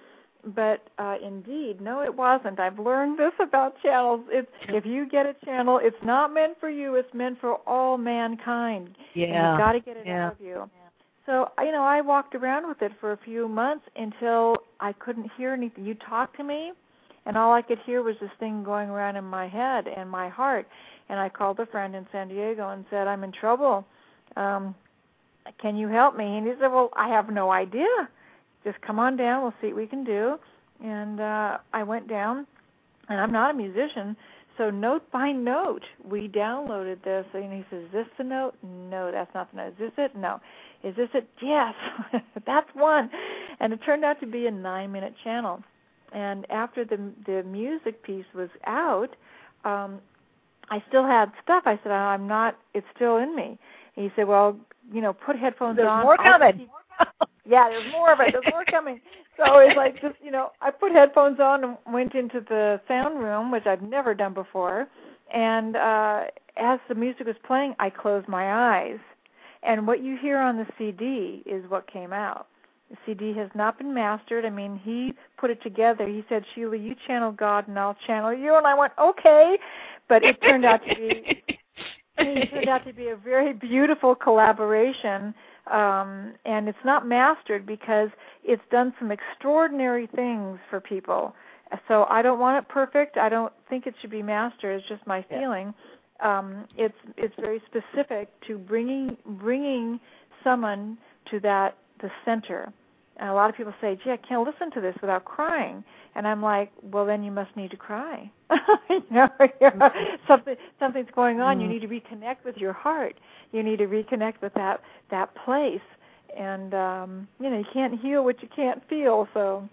but uh, indeed, no, it wasn't. I've learned this about channels. It's, if you get a channel, it's not meant for you. It's meant for all mankind. Yeah. And you've got to get it yeah. out of you. So, you know, I walked around with it for a few months until I couldn't hear anything. You talked to me, and all I could hear was this thing going around in my head and my heart. And I called a friend in San Diego and said, I'm in trouble. Um, can you help me? And he said, well, I have no idea. Just come on down. We'll see what we can do. And uh, I went down, and I'm not a musician, so note by note, we downloaded this. And he says, is this the note? No, that's not the note. Is this it? No. Is this it? Yes, that's one. And it turned out to be a nine-minute channel. And after the the music piece was out, um, I still had stuff. I said, I'm not, it's still in me. And he said, well, you know, put headphones there's on. More coming. Yeah, there's more of it. There's more coming. So it's like just, you know, I put headphones on and went into the sound room, which I've never done before. And uh, as the music was playing, I closed my eyes. And what you hear on the C D is what came out. The C D has not been mastered. I mean, he put it together. He said, Sheila, you channel God and I'll channel you. And I went, okay. But it turned out to be it turned out to be a very beautiful collaboration. Um, and it's not mastered because it's done some extraordinary things for people. So I don't want it perfect. I don't think it should be mastered. It's just my feeling. Um, it's it's very specific to bringing bringing someone to that the center. And a lot of people say, gee, I can't listen to this without crying. And I'm like, well, then you must need to cry. you know, something something's going on. Mm. You need to reconnect with your heart. You need to reconnect with that that place. And um, you know, you can't heal what you can't feel. So,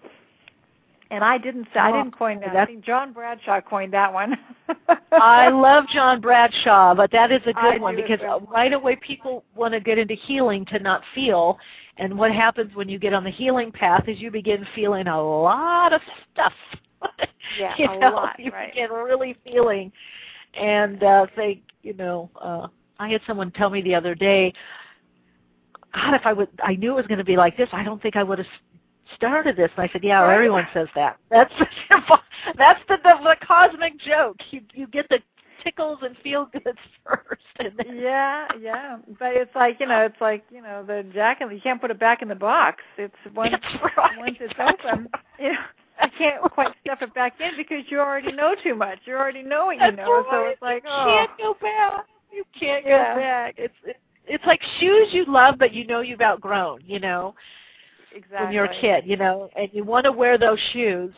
and I didn't say, I didn't coin that. I think John Bradshaw coined that one. I love John Bradshaw, but that is a good I one because well. right away people want to get into healing to not feel. And what happens when you get on the healing path is you begin feeling a lot of stuff. Yeah, you a know, lot, you right. begin really feeling and uh, think, you know, uh, I had someone tell me the other day, God, if I would, I knew it was going to be like this, I don't think I would have started this. And I said, yeah, well, everyone says that. That's that's the, the, the cosmic joke. You you get the tickles and feel goods first. And then yeah, yeah. But it's like, you know, it's like, you know, the jack and you can't put it back in the box. It's once, right. once it's open, you know, I can't quite stuff it back in because you already know too much. You already know what you that's know. Right. So it's like, you oh. can't go back. You can't yeah. go back. It's, it's it's like shoes you love but you know you've outgrown, you know. Exactly. When you're a kid, you know, and you want to wear those shoes.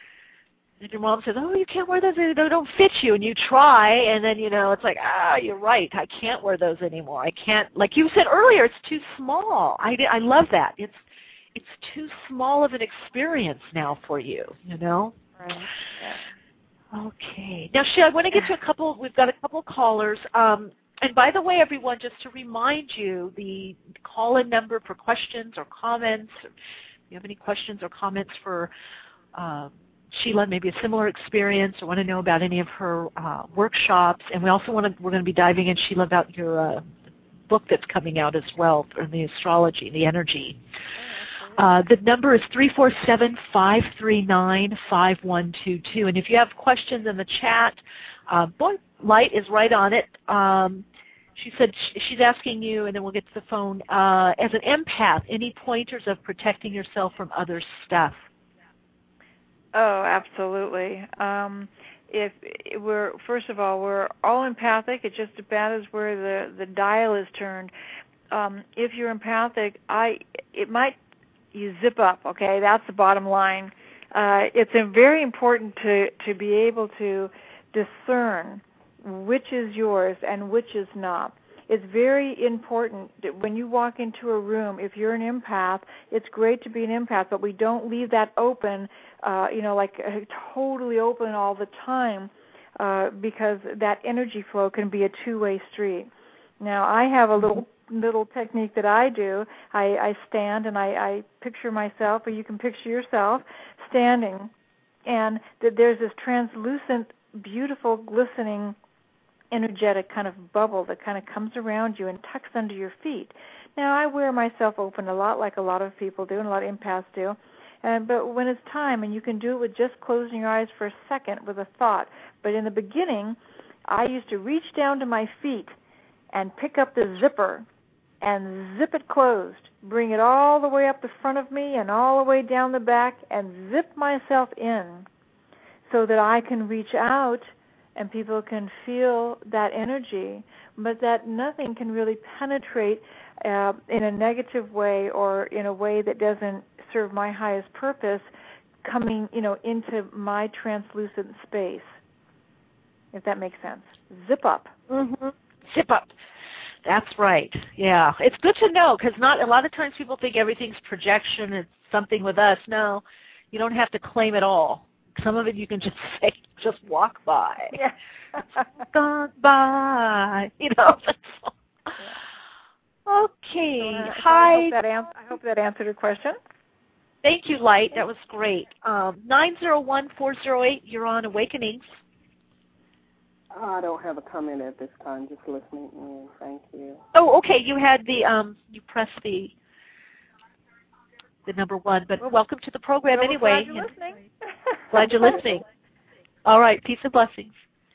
And your mom says, oh, you can't wear those, they don't fit you. And you try, and then, you know, it's like, ah, you're right, I can't wear those anymore. I can't, like you said earlier, it's too small. I, I love that. It's it's too small of an experience now for you, you know? Right. Yeah. Okay. Now, Sheila, I want to get to a couple, we've got a couple callers. Um, and by the way, everyone, just to remind you, the call-in number for questions or comments, if you have any questions or comments for uh, Sheila, maybe a similar experience, or want to know about any of her uh, workshops, and we also want to, we're going to be diving in, Sheila, about your uh, book that's coming out as well, for the astrology, the energy. Uh, the number is three four seven, five three nine, five one two two. And if you have questions in the chat, uh, boy, Light is right on it. Um, she said sh she's asking you, and then we'll get to the phone, uh, as an empath, any pointers of protecting yourself from other stuff? Oh, absolutely. Um, if we're, first of all, we're all empathic. It just about is where the, the dial is turned. Um, if you're empathic, I it might you zip up. Okay, that's the bottom line. Uh, it's a very important to to be able to discern which is yours and which is not. It's very important that when you walk into a room, if you're an empath, it's great to be an empath, but we don't leave that open, uh, you know, like uh, totally open all the time, uh, because that energy flow can be a two-way street. Now, I have a little little technique that I do. I, I stand and I, I picture myself, or you can picture yourself standing, and that there's this translucent, beautiful, glistening, energetic kind of bubble that kind of comes around you and tucks under your feet. Now, I wear myself open a lot, like a lot of people do and a lot of empaths do, And but when it's time, and you can do it with just closing your eyes for a second with a thought. But in the beginning, I used to reach down to my feet and pick up the zipper and zip it closed, bring it all the way up the front of me and all the way down the back, and zip myself in so that I can reach out and people can feel that energy, but that nothing can really penetrate uh, in a negative way or in a way that doesn't serve my highest purpose, coming, you know, into my translucent space, if that makes sense. Zip up. Mm-hmm. Zip up. That's right. Yeah. It's good to know, because not a lot of times people think everything's projection, it's something with us. No, you don't have to claim it all. Some of it you can just say, just walk by. Yeah. Gone by. You know. Okay. So, uh, Hi. I hope, that ans- I hope that answered your question. Thank you, Light. That was great. Um, nine zero one, four zero eight, you're on Awakenings. I don't have a comment at this time, just listening in. Thank you. Oh, okay. You had the, um, you pressed the the number one, but well, welcome to the program well, anyway. Glad you're listening. Glad you're listening. All right. Peace and blessings.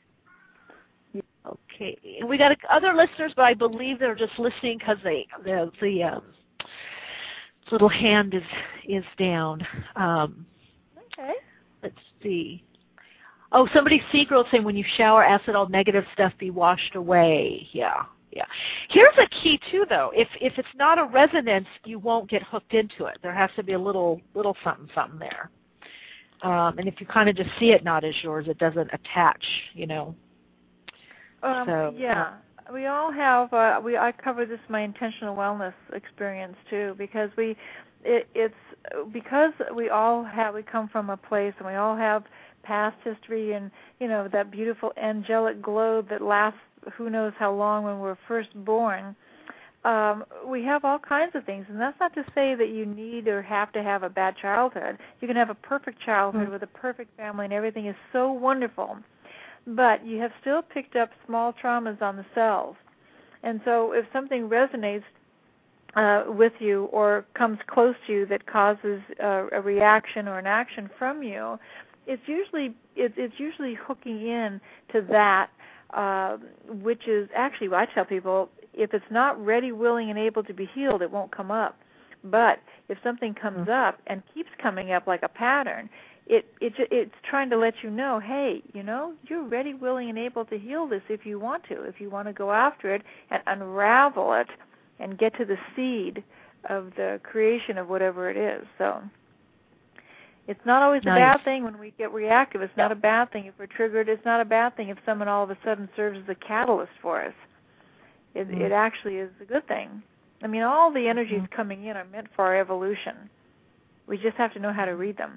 Okay. And we got other listeners, but I believe they're just listening because they, the, the um, little hand is, is down. Um, okay. Let's see. Oh, somebody, Seagirl, saying when you shower, acid, all negative stuff be washed away. Yeah, yeah. Here's a key too, though. If if it's not a resonance, you won't get hooked into it. There has to be a little little something something there. Um, and if you kind of just see it not as yours, it doesn't attach. You know. Um, so yeah. Uh, we all have. Uh, we I cover this in my intentional wellness experience too, because we it, it's because we all have. We come from a place, and we all have past history and, you know, that beautiful angelic glow that lasts who knows how long when we're first born. Um, we have all kinds of things, and that's not to say that you need or have to have a bad childhood. You can have a perfect childhood mm-hmm. with a perfect family and everything is so wonderful, but you have still picked up small traumas on the cells. And so if something resonates uh, with you or comes close to you that causes uh, a reaction or an action from you, It's usually it, it's usually hooking in to that, uh, which is actually what I tell people: if it's not ready, willing, and able to be healed, it won't come up. But if something comes mm-hmm. up and keeps coming up like a pattern, it it it's trying to let you know, hey, you know, you're ready, willing, and able to heal this if you want to, if you want to go after it and unravel it and get to the seed of the creation of whatever it is. So. It's not always nice. A bad thing when we get reactive. It's not a bad thing if we're triggered. It's not a bad thing if someone all of a sudden serves as a catalyst for us. It, mm-hmm. it actually is a good thing. I mean, all the energies mm-hmm. coming in are meant for our evolution. We just have to know how to read them.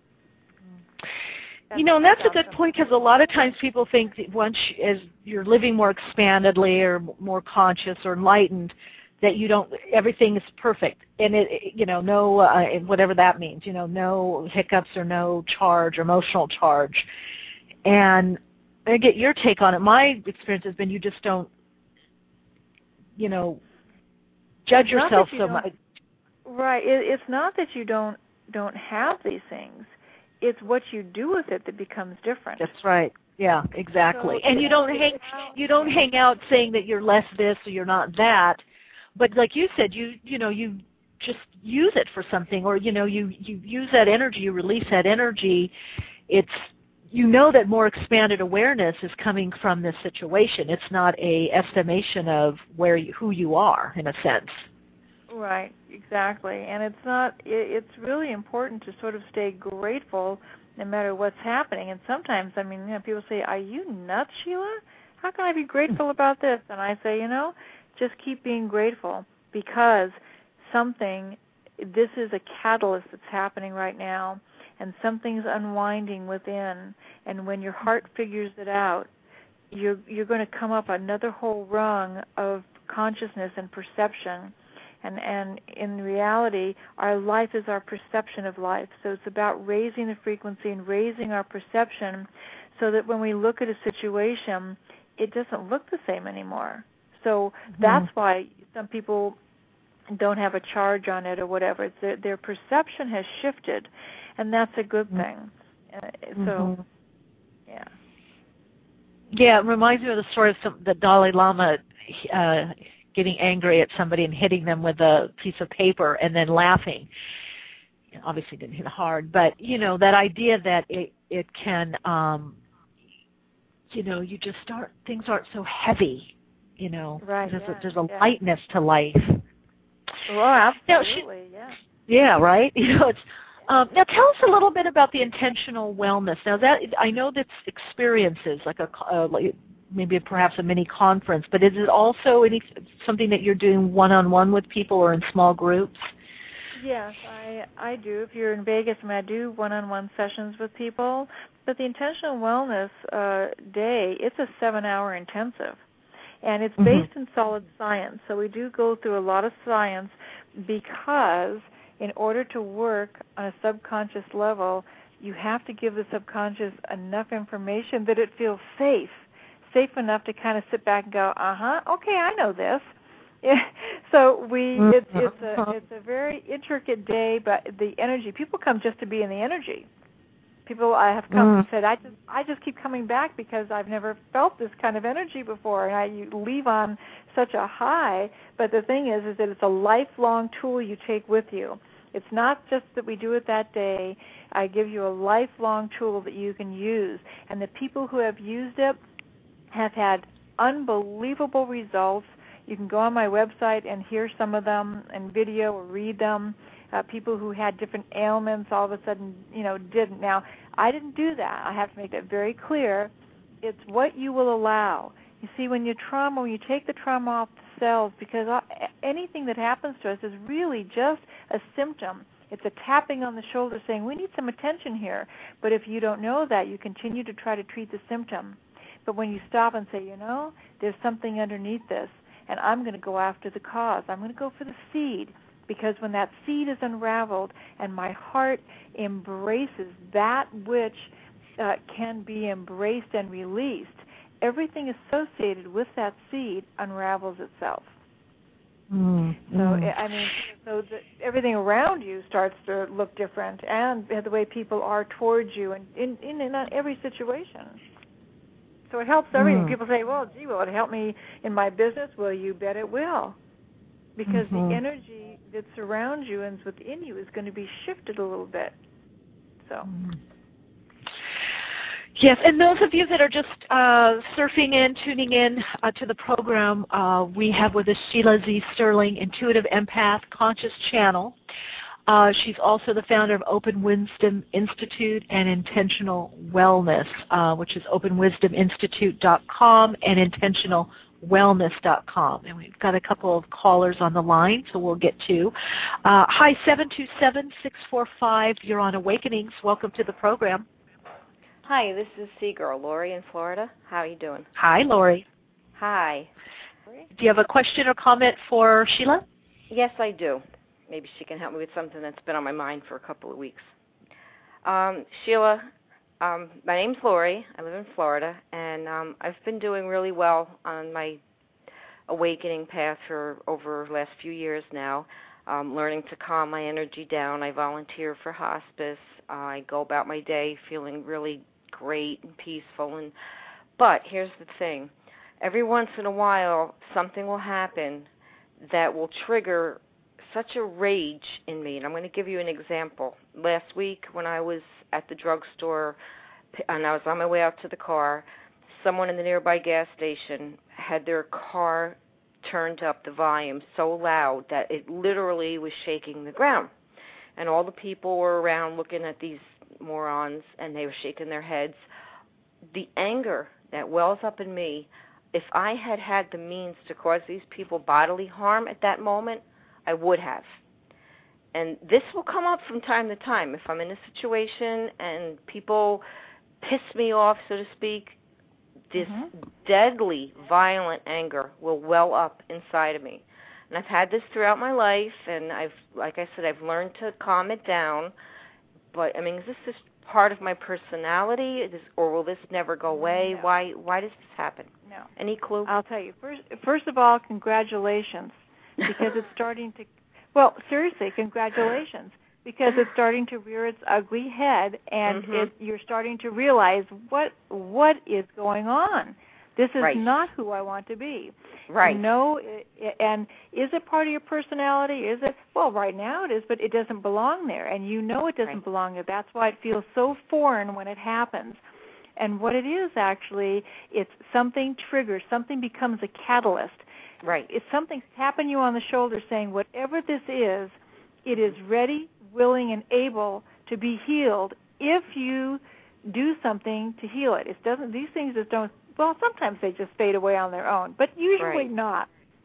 That's you know, and that's a good point, because a lot of times people think that once you, as you're living more expandedly or more conscious or enlightened, that you don't, everything is perfect. And, it, you know, no, uh, whatever that means, you know, no hiccups or no charge or emotional charge. And I get your take on it. My experience has been you just don't, you know, judge it's yourself you so much. Right. It, it's not that you don't don't have these things. It's what you do with it that becomes different. That's right. Yeah, exactly. So, and you don't hang you don't hang out saying that you're less this or you're not that. But like you said, you you know, you just use it for something, or you know, you, you use that energy, you release that energy. It's you know that more expanded awareness is coming from this situation. It's not a estimation of where you, who you are, in a sense. Right, exactly. And it's not. It, it's really important to sort of stay grateful no matter what's happening. And sometimes, I mean, you know, people say, "Are you nuts, Sheila? How can I be grateful about this?" And I say, you know, just keep being grateful, because something, this is a catalyst that's happening right now, and something's unwinding within. And when your heart figures it out, you're you're going to come up another whole rung of consciousness and perception. And and in reality, our life is our perception of life. So it's about raising the frequency and raising our perception, so that when we look at a situation, it doesn't look the same anymore. So mm-hmm. that's why some people don't have a charge on it or whatever. It's their, their perception has shifted, and that's a good thing. Uh, so, mm-hmm. yeah. Yeah, it reminds me of the story of some, the Dalai Lama uh, getting angry at somebody and hitting them with a piece of paper and then laughing. Obviously didn't hit hard, but, you know, that idea that it, it can, um, you know, you just start, things aren't so heavy, you know. Right, There's, yeah, a, there's a yeah. lightness to life. Well, absolutely, now, she, yeah. Yeah, right? You know, it's, um, now tell us a little bit about the intentional wellness. Now, that I know that's experiences, like a uh, like maybe perhaps a mini conference, but is it also any something that you're doing one-on-one with people or in small groups? Yes, I I do. If you're in Vegas, I, mean, I do one-on-one sessions with people. But the Intentional Wellness uh, Day, it's a seven-hour intensive, and it's based mm-hmm. in solid science. So we do go through a lot of science because in order to work on a subconscious level, you have to give the subconscious enough information that it feels safe, safe enough to kind of sit back and go, uh-huh, okay, I know this. Yeah. So we, it's, it's a it's a very intricate day, but the energy, people come just to be in the energy. People I have come and said, I just I just keep coming back because I've never felt this kind of energy before, and I you leave on such a high. But the thing is, is that it's a lifelong tool you take with you. It's not just that we do it that day. I give you a lifelong tool that you can use, and the people who have used it have had unbelievable results. You can go on my website and hear some of them in video or read them. Uh, people who had different ailments all of a sudden, you know, didn't. Now, I didn't do that. I have to make that very clear. It's what you will allow. You see, when you trauma, when you take the trauma off the cells, because anything that happens to us is really just a symptom. It's a tapping on the shoulder saying, we need some attention here. But if you don't know that, you continue to try to treat the symptom. But when you stop and say, you know, there's something underneath this, and I'm going to go after the cause. I'm going to go for the seed, because when that seed is unraveled and my heart embraces that which uh, can be embraced and released, everything associated with that seed unravels itself. Mm, so, mm. I mean, so the, everything around you starts to look different, and the way people are towards you, and in, in, in every situation. So it helps everything. Mm. People say, well, gee, will it help me in my business? Well, you bet it will. Because mm-hmm. the energy that surrounds you and is within you is going to be shifted a little bit. So. Mm. Yes, and those of you that are just uh, surfing in, tuning in uh, to the program, uh, we have with us Sheila Z. Sterling, Intuitive Empath Conscious Channel. Uh, she's also the founder of Open Wisdom Institute and Intentional Wellness, uh, which is open wisdom institute dot com and intentional wellness dot com. And we've got a couple of callers on the line, so we'll get to. Uh, hi, seven two seven, six four five. You're on Awakenings. Welcome to the program. Hi, this is Seagirl, Lori in Florida. How are you doing? Hi, Lori. Hi. Do you have a question or comment for Sheila? Yes, I do. Maybe she can help me with something that's been on my mind for a couple of weeks. Um, Sheila, um, my name's Lori. I live in Florida, and um, I've been doing really well on my awakening path for over the last few years now, um, learning to calm my energy down. I volunteer for hospice. Uh, I go about my day feeling really great and peaceful. And but here's the thing. Every once in a while, something will happen that will trigger such a rage in me, and I'm going to give you an example. Last week when I was at the drugstore and I was on my way out to the car, someone in the nearby gas station had their car turned up the volume so loud that it literally was shaking the ground. And all the people were around looking at these morons, and they were shaking their heads. The anger that wells up in me, if I had had the means to cause these people bodily harm at that moment, I would have. And this will come up from time to time. If I'm in a situation and people piss me off, so to speak, this mm-hmm. deadly, violent anger will well up inside of me. And I've had this throughout my life, and I've, like I said, I've learned to calm it down. But, I mean, is this just part of my personality, is, or will this never go away? No. Why Why does this happen? No. Any clue? I'll tell you. First, first of all, congratulations, because it's starting to Well, seriously, congratulations, because it's starting to rear its ugly head, and mm-hmm. it, you're starting to realize what what is going on. This is right. not who I want to be. Right. You know, and is it part of your personality? Is it? Well, right now it is, but it doesn't belong there, and you know it doesn't right. belong there. That's why it feels so foreign when it happens. And what it is actually, it's something triggers, something becomes a catalyst. Right. It's something tapping you on the shoulder saying, whatever this is, it is ready, willing, and able to be healed if you do something to heal it. It doesn't. These things just don't. Well, sometimes they just fade away on their own, but usually right. not.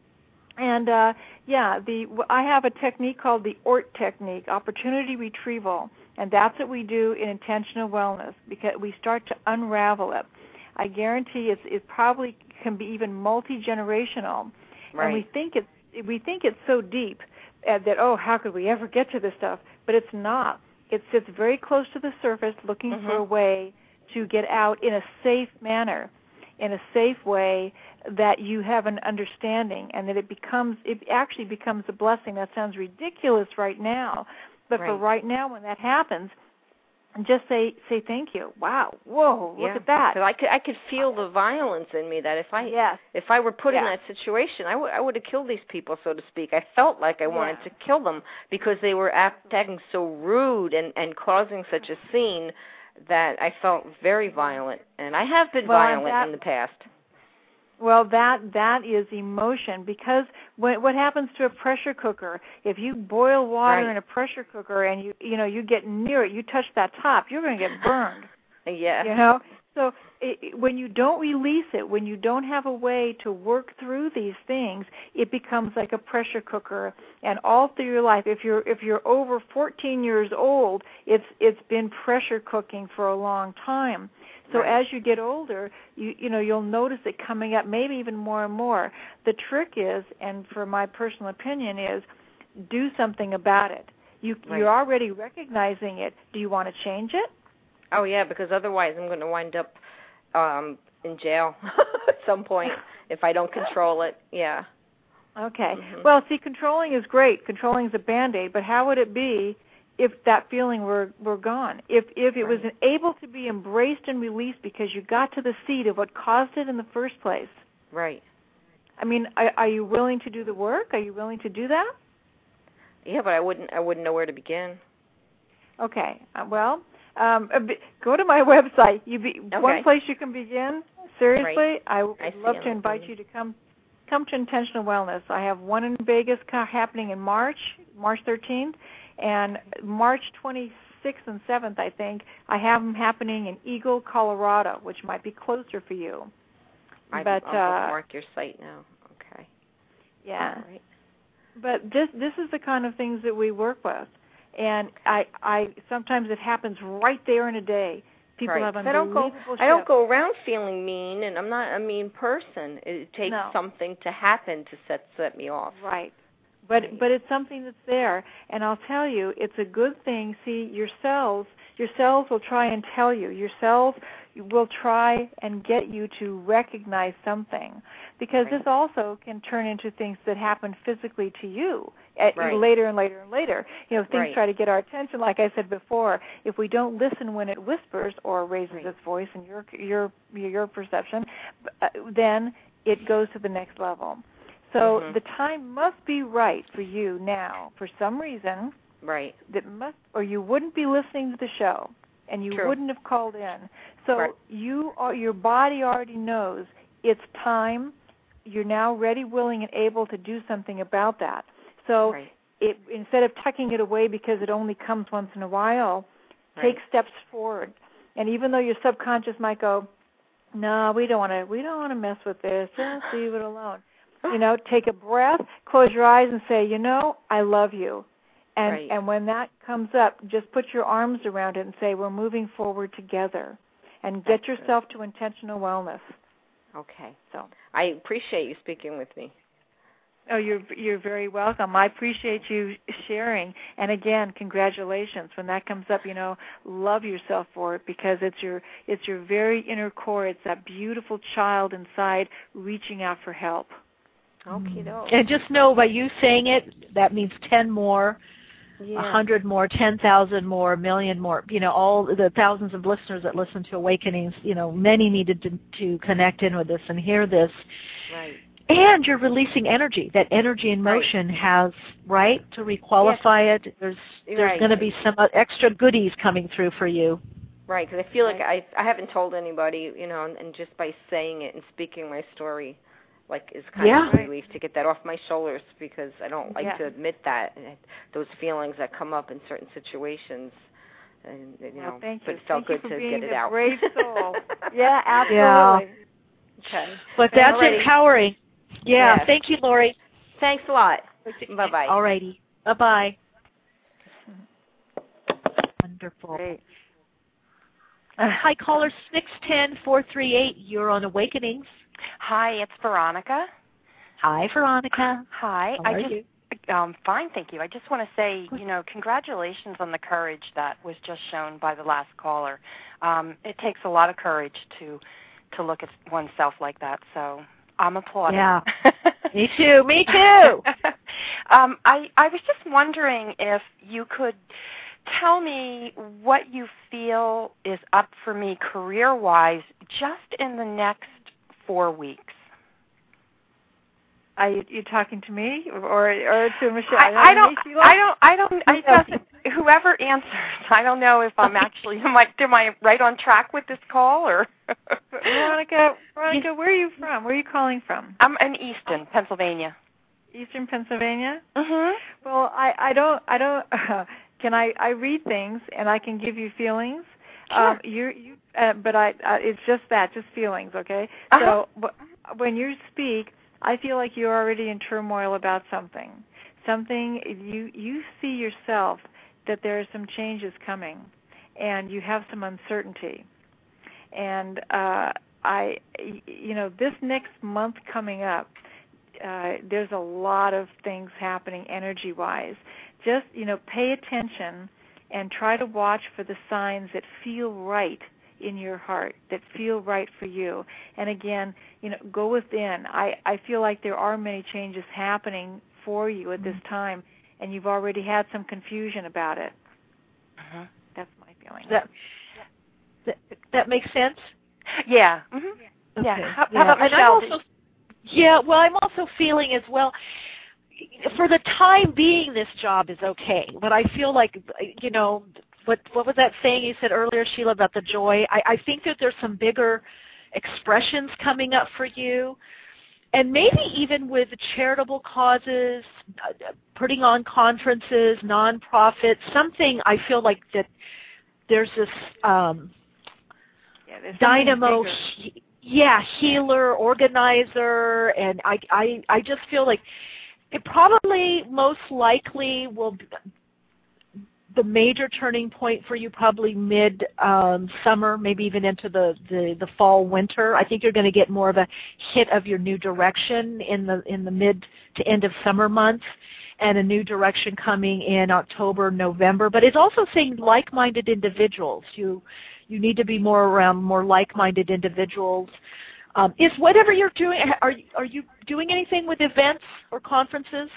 And uh, yeah, the I have a technique called the O R T technique, opportunity retrieval, and that's what we do in intentional wellness because we start to unravel it. I guarantee it's, it probably can be even multi-generational, right. and we think it's we think it's so deep uh, that oh, how could we ever get to this stuff? But it's not. It sits very close to the surface, looking mm-hmm. for a way to get out in a safe manner. In a safe way that you have an understanding and that it becomes, it actually becomes a blessing. That sounds ridiculous right now, but right. for right now when that happens, just say say thank you. Wow, whoa, yeah. look at that. Because I could I could feel the violence in me that if I yes. if I were put yeah. in that situation, I would I would have killed these people, so to speak. I felt like I wanted yeah. to kill them because they were acting so rude and and causing such a scene that I felt very violent, and I have been well, violent that, in the past. Well, that that is emotion because when, what happens to a pressure cooker? If you boil water right. in a pressure cooker and you you know you get near it, you touch that top, you're going to get burned. yeah. You know. So it, when you don't release it, when you don't have a way to work through these things, it becomes like a pressure cooker. And all through your life, if you're if you're over fourteen years old, it's it's been pressure cooking for a long time. So right. as you get older, you you know you'll notice it coming up, maybe even more and more. The trick is, and for my personal opinion, is do something about it. You right. you're already recognizing it. Do you want to change it? Oh, yeah, because otherwise I'm going to wind up um, in jail at some point if I don't control it. Yeah. Okay. Mm-hmm. Well, see, controlling is great. Controlling is a Band-Aid, but how would it be if that feeling were, were gone? If if it right. was able to be embraced and released because you got to the seed of what caused it in the first place? Right. I mean, are, are you willing to do the work? Are you willing to do that? Yeah, but I wouldn't I wouldn't know where to begin. Okay. Uh, well, um, go to my website. You be okay. one place you can begin. Seriously, right. I would I love to invite you to come come to Intentional Wellness. I have one in Vegas happening in March, March thirteenth, and March twenty-sixth and seventh, I think. I have them happening in Eagle, Colorado, which might be closer for you. I, but I'll uh, mark your site now. Okay. Yeah. All right. But this this is the kind of things that we work with. And I, I sometimes it happens right there in a day. People right. have I don't go. unbelievable I don't shifts. go around feeling mean, and I'm not a mean person. It takes No. something to happen to set set me off. Right. But right. but it's something that's there, and I'll tell you, it's a good thing. See, your cells, your cells will try and tell you. Your cells will try and get you to recognize something, because right. this also can turn into things that happen physically to you at, right. later and later and later. You know, things right. try to get our attention. Like I said before, if we don't listen when it whispers or raises right. its voice in your your your perception, uh, then it goes to the next level. So mm-hmm. the time must be right for you now, for some reason. Right. That must, or you wouldn't be listening to the show, and you True. wouldn't have called in. So right. you, are, your body already knows it's time. You're now ready, willing, and able to do something about that. So right. it, instead of tucking it away because it only comes once in a while, right. take steps forward. And even though your subconscious might go, "No, we don't want to. We don't want to mess with this. Just leave it alone." You know, take a breath, close your eyes, and say, "You know, I love you." And right. and when that comes up, just put your arms around it and say, "We're moving forward together," and get That's yourself good. to intentional wellness. Okay. So I appreciate you speaking with me. Oh, you're you're very welcome. I appreciate you sharing. And again, congratulations. When that comes up, you know, love yourself for it, because it's your it's your very inner core. It's that beautiful child inside reaching out for help. Okay, doke. And just know by you saying it, that means ten more, a Yeah. hundred more, ten thousand more, a million more. You know, all the thousands of listeners that listen to Awakenings. You know, many needed to, to connect in with this and hear this. Right. And you're releasing energy. That energy in motion right. has right to requalify yes. it. There's there's right. going to be some extra goodies coming through for you. Right, because I feel like I I haven't told anybody, you know, and, and just by saying it and speaking my story, like, is kind yeah. of a relief to get that off my shoulders, because I don't like yeah. to admit that, those feelings that come up in certain situations. And, you know, well, thank but you. it felt thank good you for to being get it the out. Brave soul. yeah, absolutely. Yeah. Okay. But that's Alrighty. empowering. Yeah. Yes. Thank you, Lori. Thanks a lot. Bye-bye. All righty. Bye-bye. Wonderful. Great. Uh, hi, caller six one zero, four three eight. You're on Awakenings. Hi, it's Veronica. Hi, Veronica. Hi. How I are just, you? Um, fine, thank you. I just want to say, you know, congratulations on the courage that was just shown by the last caller. Um, it takes a lot of courage to to look at oneself like that, so I'm applauding. Yeah. Me too. Me too. um, I, I was just wondering if you could tell me what you feel is up for me career-wise just in the next four weeks. Are you, you talking to me or or to Michelle? I, I don't. I don't. I don't. I doesn't. Whoever answers, I don't know if I'm actually. Am I, am I right on track with this call or? Veronica, Veronica, where are you from? Where are you calling from? I'm in Easton, Pennsylvania. Eastern Pennsylvania. Mhm. Well, I I don't I don't. Uh, can I I read things and I can give you feelings. Sure. Um, you you. Uh, but I uh, it's just that, just feelings. Okay. Uh-huh. So but when you speak, I feel like you're already in turmoil about something. Something you you see yourself that there are some changes coming, and you have some uncertainty. And uh, I, you know, this next month coming up, uh, there's a lot of things happening energy-wise. Just, you know, pay attention and try to watch for the signs that feel right in your heart, that feel right for you. And again, you know, go within. I, I feel like there are many changes happening for you at this time, and you've already had some confusion about it. Uh-huh. That's my feeling. That, that, that makes sense? Yeah. Mm-hmm. Okay. Yeah. How, yeah. how about Michelle? Also, yeah, well, I'm also feeling as well, for the time being, this job is okay. But I feel like, you know, What what was that saying you said earlier, Sheila, about the joy? I, I think that there's some bigger expressions coming up for you, and maybe even with charitable causes, uh, putting on conferences, nonprofits, something. I feel like that there's this um, yeah, there's dynamo, he, yeah, healer, organizer, and I, I, I just feel like it probably most likely will be the major turning point for you probably mid um, summer, maybe even into the, the, the fall winter. I think you're going to get more of a hit of your new direction in the in the mid to end of summer months, and a new direction coming in October, November. But it's also saying like-minded individuals. You you need to be more around more like-minded individuals. Um, is whatever you're doing, are are you doing anything with events or conferences?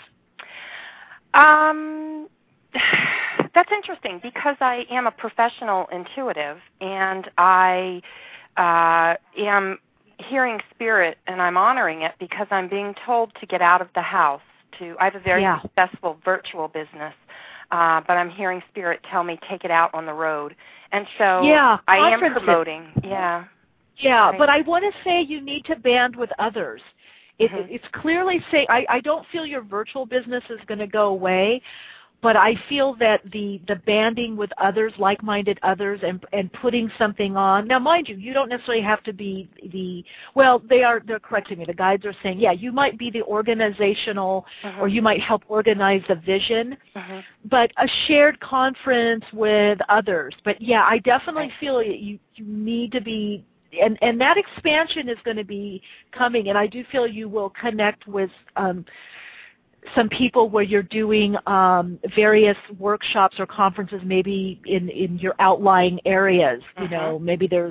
Um. That's interesting because I am a professional intuitive, and I uh, am hearing spirit, and I'm honoring it because I'm being told to get out of the house. To I have a very yeah. successful virtual business, uh, but I'm hearing spirit tell me take it out on the road, and so yeah, I am promoting. Yeah, yeah, right. But I want to say you need to band with others. It, mm-hmm. It's clearly saying I, I don't feel your virtual business is going to go away. But I feel that the, the banding with others, like-minded others, and and putting something on. Now, mind you, you don't necessarily have to be the, well, they are, they're correcting me. The guides are saying, yeah, you might be the organizational, uh-huh. or you might help organize the vision, uh-huh. but a shared conference with others. But, yeah, I definitely right. feel you, you need to be, and, and that expansion is going to be coming, and I do feel you will connect with um, some people where you're doing um, various workshops or conferences maybe in, in your outlying areas. You uh-huh. know, maybe there's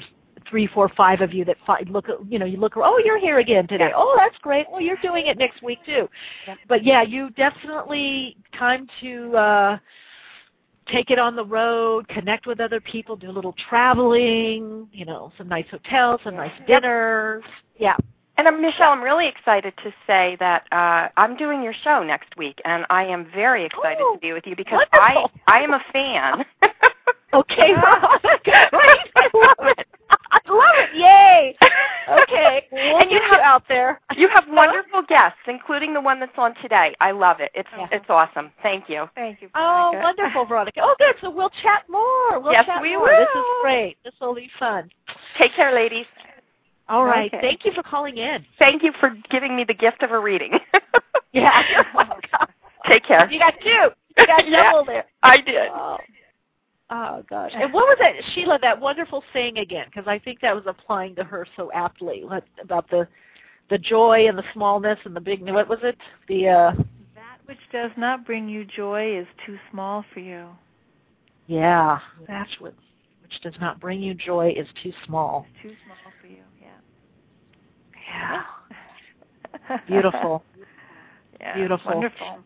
three, four, five of you that fi- look, you know, you look, oh, you're here again today. Oh, that's great. Well, you're doing it next week too. But yeah, you definitely time to uh, take it on the road, connect with other people, do a little traveling, you know, some nice hotels, some nice dinners. Yeah. And uh, Michelle, I'm really excited to say that uh, I'm doing your show next week, and I am very excited oh, to be with you because I I am a fan. Okay, great. I love it. I love it. Yay. Okay. We'll and you have you out there. You have wonderful guests, including the one that's on today. I love it. It's yeah. it's awesome. Thank you. Thank you. Oh, wonderful, Veronica. Oh, good. So we'll chat more. We'll yes, chat we more. will. This is great. This will be fun. Take care, ladies. All right. Okay. Thank you for calling in. Thank you for giving me the gift of a reading. Yeah, you're welcome. Take care. You got two. You got yeah, double there. I did. Oh. oh, gosh. And what was that, Sheila, that wonderful saying again? Because I think that was applying to her so aptly what, about the the joy and the smallness and the big, what was it? The uh, That which does not bring you joy is too small for you. Yeah, that's what, which does not bring you joy is too small. It's too small for you, yeah. Yeah. Beautiful. Yeah, Beautiful. Wonderful.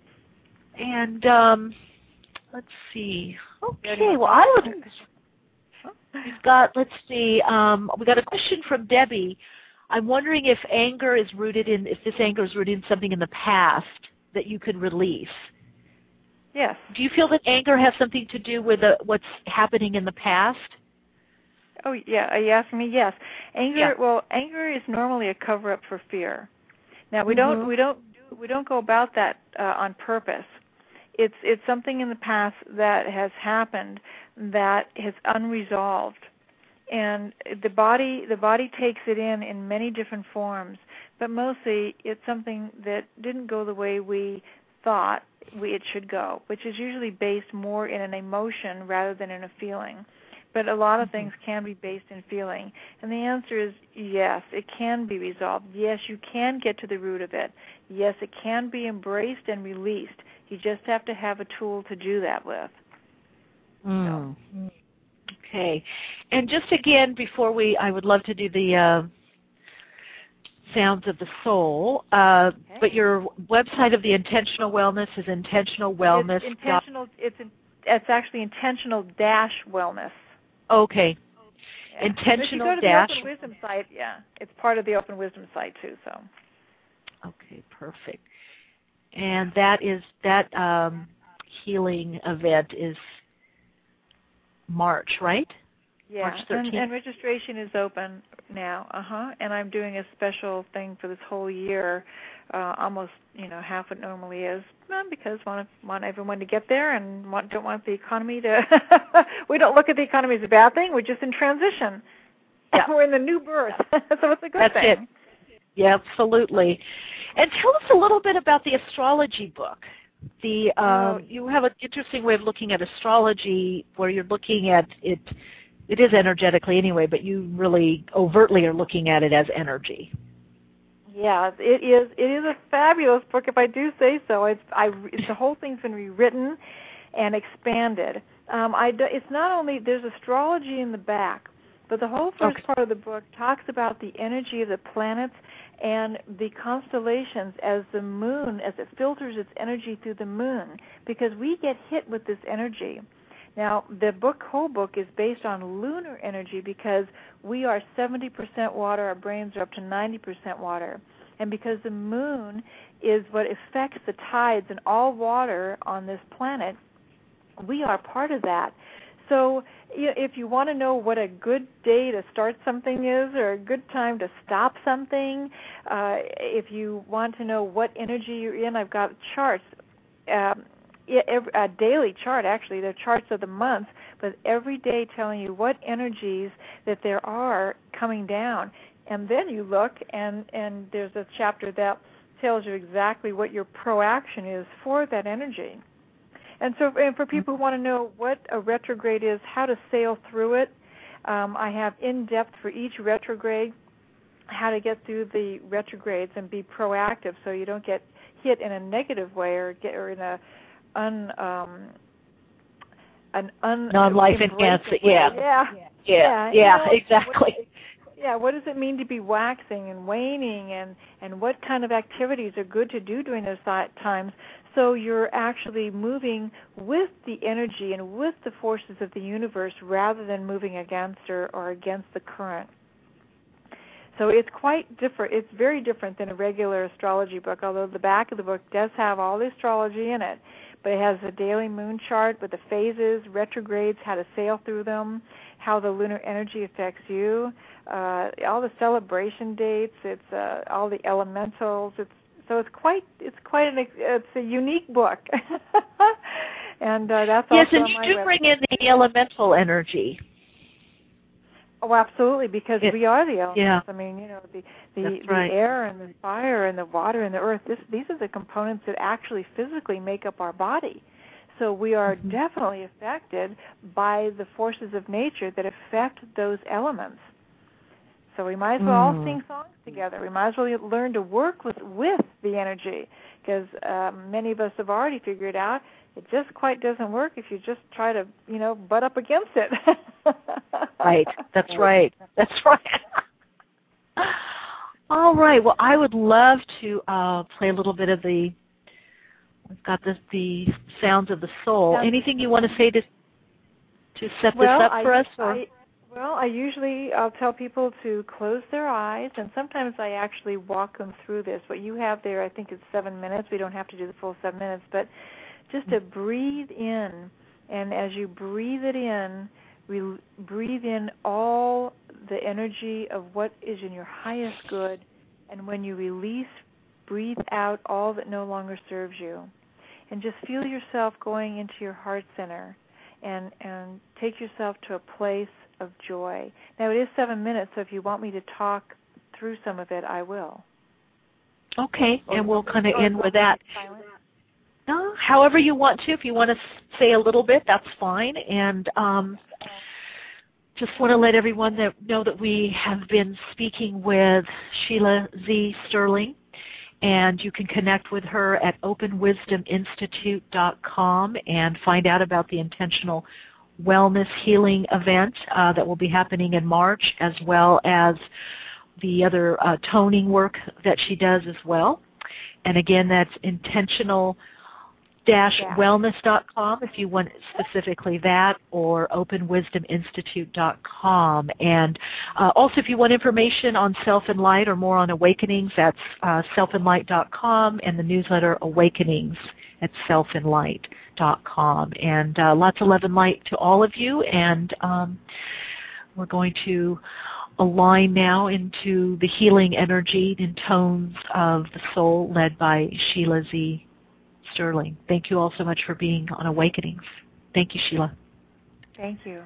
And um, let's see. Okay, well, I would. We've got. Let's see. Um, we got a question from Debbie. I'm wondering if anger is rooted in, if this anger is rooted in something in the past that you could release. Yes. Do you feel that anger has something to do with uh, what's happening in the past? Oh yeah, are you asking me? Yes. Anger. Yeah. Well, anger is normally a cover-up for fear. Now we mm-hmm. don't we don't do, we don't go about that uh, on purpose. It's it's something in the past that has happened that is unresolved, and the body the body takes it in in many different forms. But mostly, it's something that didn't go the way we thought we, it should go, which is usually based more in an emotion rather than in a feeling. But a lot of mm-hmm. things can be based in feeling. And the answer is yes, it can be resolved. Yes, you can get to the root of it. Yes, it can be embraced and released. You just have to have a tool to do that with. Mm. So. Okay. And just again, before we, I would love to do the uh, sounds of the soul, uh, okay. but your website of the Intentional Wellness is intentional wellness. It's intentional. It's in, it's actually intentional dash wellness. Okay. Yeah. Intentional if you go to dash. the Open Wisdom site, yeah, it's part of the Open Wisdom site too. So. Okay, perfect. And that is that um, healing event is March, right? Yeah, March thirteenth. And, and registration is open now. Uh huh. And I'm doing a special thing for this whole year, uh, almost you know half what normally is, well, because want want everyone to get there and want, don't want the economy to. We don't look at the economy as a bad thing. We're just in transition. Yeah. We're in the new birth, so it's a good That's thing. It. Yeah, absolutely. And tell us a little bit about the astrology book. The um, oh. You have an interesting way of looking at astrology where you're looking at it. It is energetically anyway, but you really overtly are looking at it as energy. Yeah, it is. It is a fabulous book, if I do say so. It's, I, it's the whole thing's been rewritten and expanded. Um, I do, it's not only there's astrology in the back, but the whole first okay. part of the book talks about the energy of the planets and the constellations as the moon, as it filters its energy through the moon, because we get hit with this energy. Now, the book, whole book is based on lunar energy because we are seventy percent water, our brains are up to ninety percent water. And because the moon is what affects the tides and all water on this planet, we are part of that. So if you want to know what a good day to start something is or a good time to stop something, uh, if you want to know what energy you're in, I've got charts. Um, a daily chart, actually. They're charts of the month, but every day telling you what energies that there are coming down. And then you look, and, and there's a chapter that tells you exactly what your proaction is for that energy. And so and for people who want to know what a retrograde is, how to sail through it, um, I have in-depth for each retrograde how to get through the retrogrades and be proactive so you don't get hit in a negative way or get or in a un um an un non-life enhancing, yeah. yeah, Yeah, yeah, yeah, you know, exactly. What, yeah, what does it mean to be waxing and waning, and, and what kind of activities are good to do during those th- times? So you're actually moving with the energy and with the forces of the universe rather than moving against or, or against the current. So it's quite different. It's very different than a regular astrology book, although the back of the book does have all the astrology in it. But it has a daily moon chart with the phases, retrogrades, how to sail through them, how the lunar energy affects you, uh, all the celebration dates. It's uh, all the elementals. It's so it's quite it's quite an it's a unique book. And uh, that's yes, also and on you my do website. bring in the elemental energy. Oh, absolutely, because it, we are the elements. Yeah. I mean, you know, the the, That's the right. air and the fire and the water and the earth. This, these are the components that actually physically make up our body. So we are Mm-hmm. definitely affected by the forces of nature that affect those elements. So we might as well Mm. all sing songs together. We might as well learn to work with with the energy, because um, many of us have already figured out it just quite doesn't work if you just try to, you know, butt up against it. Right. That's right. That's right. All right. Well, I would love to uh, play a little bit of the. We've got this, the sounds of the soul. Sounds Anything you want to say to to set well, this up I, for us? Or? I, well, I usually I'll tell people to close their eyes, and sometimes I actually walk them through this. What you have there, I think, is seven minutes. We don't have to do the full seven minutes, but just to breathe in, and as you breathe it in, re- breathe in all the energy of what is in your highest good, and when you release, breathe out all that no longer serves you. And just feel yourself going into your heart center, and, and take yourself to a place of joy. Now, it is seven minutes, so if you want me to talk through some of it, I will. Okay, Or and we'll kind of or end with that. silent. No, however you want to. If you want to say a little bit, that's fine. And um, just want to let everyone that know that we have been speaking with Sheila Z. Sterling, and you can connect with her at open wisdom institute dot com and find out about the Intentional Wellness Healing event uh, that will be happening in March, as well as the other uh, toning work that she does as well. And again, that's intentional dash wellness dot com if you want specifically that, or open wisdom institute dot com. And uh, also, if you want information on Self and Light or more on Awakenings, that's uh, self and light dot com, and the newsletter Awakenings at self and light dot com. And uh, lots of love and light to all of you. And um, we're going to align now into the healing energy and tones of the soul, led by Sheila Z. Sterling. Thank you all so much for being on Awakenings. Thank you, Sheila. Thank you.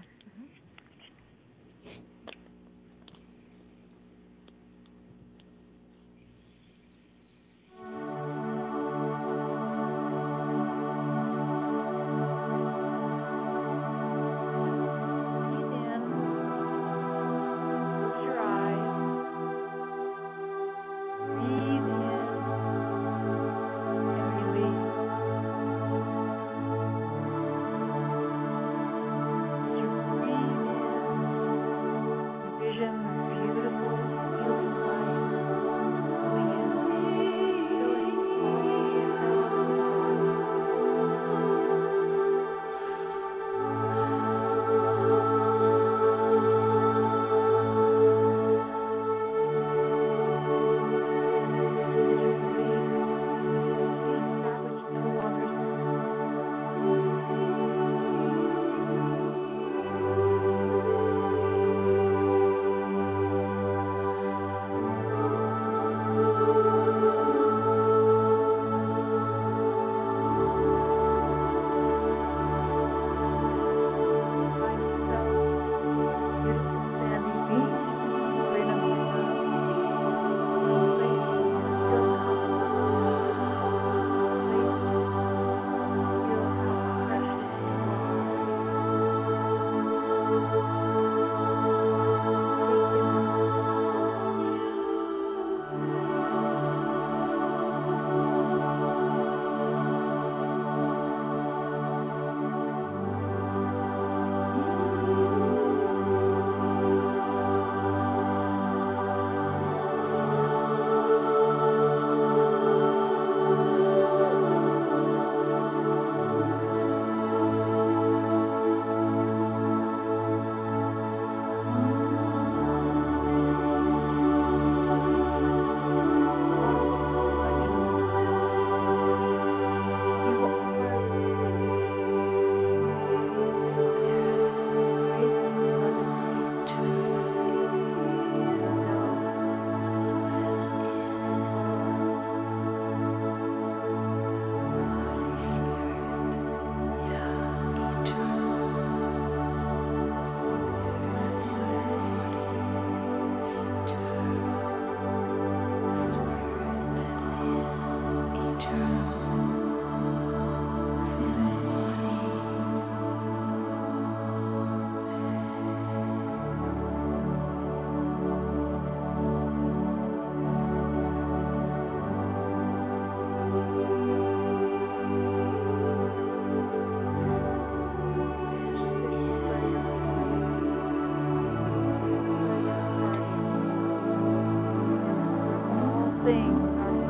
things.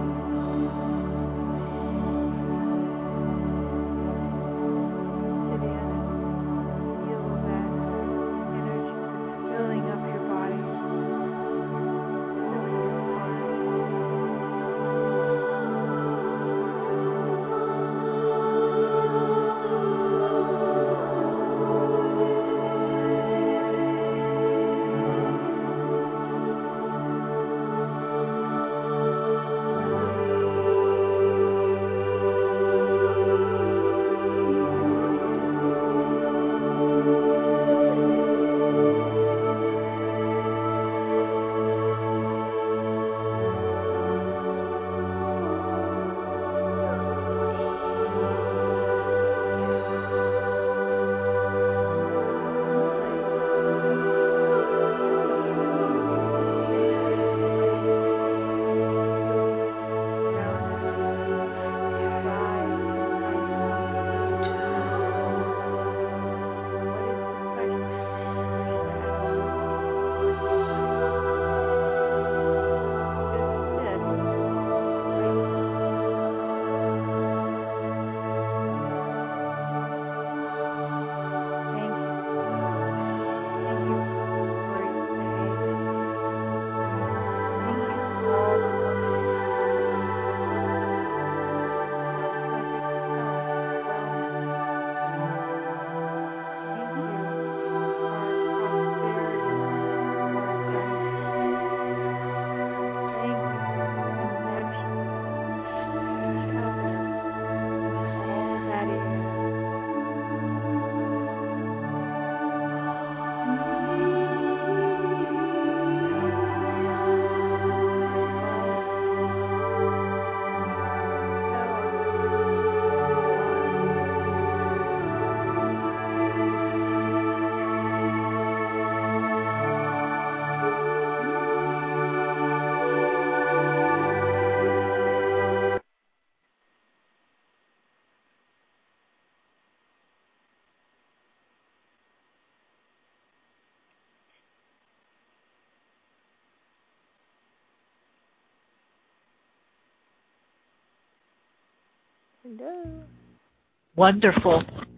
Hello. Wonderful.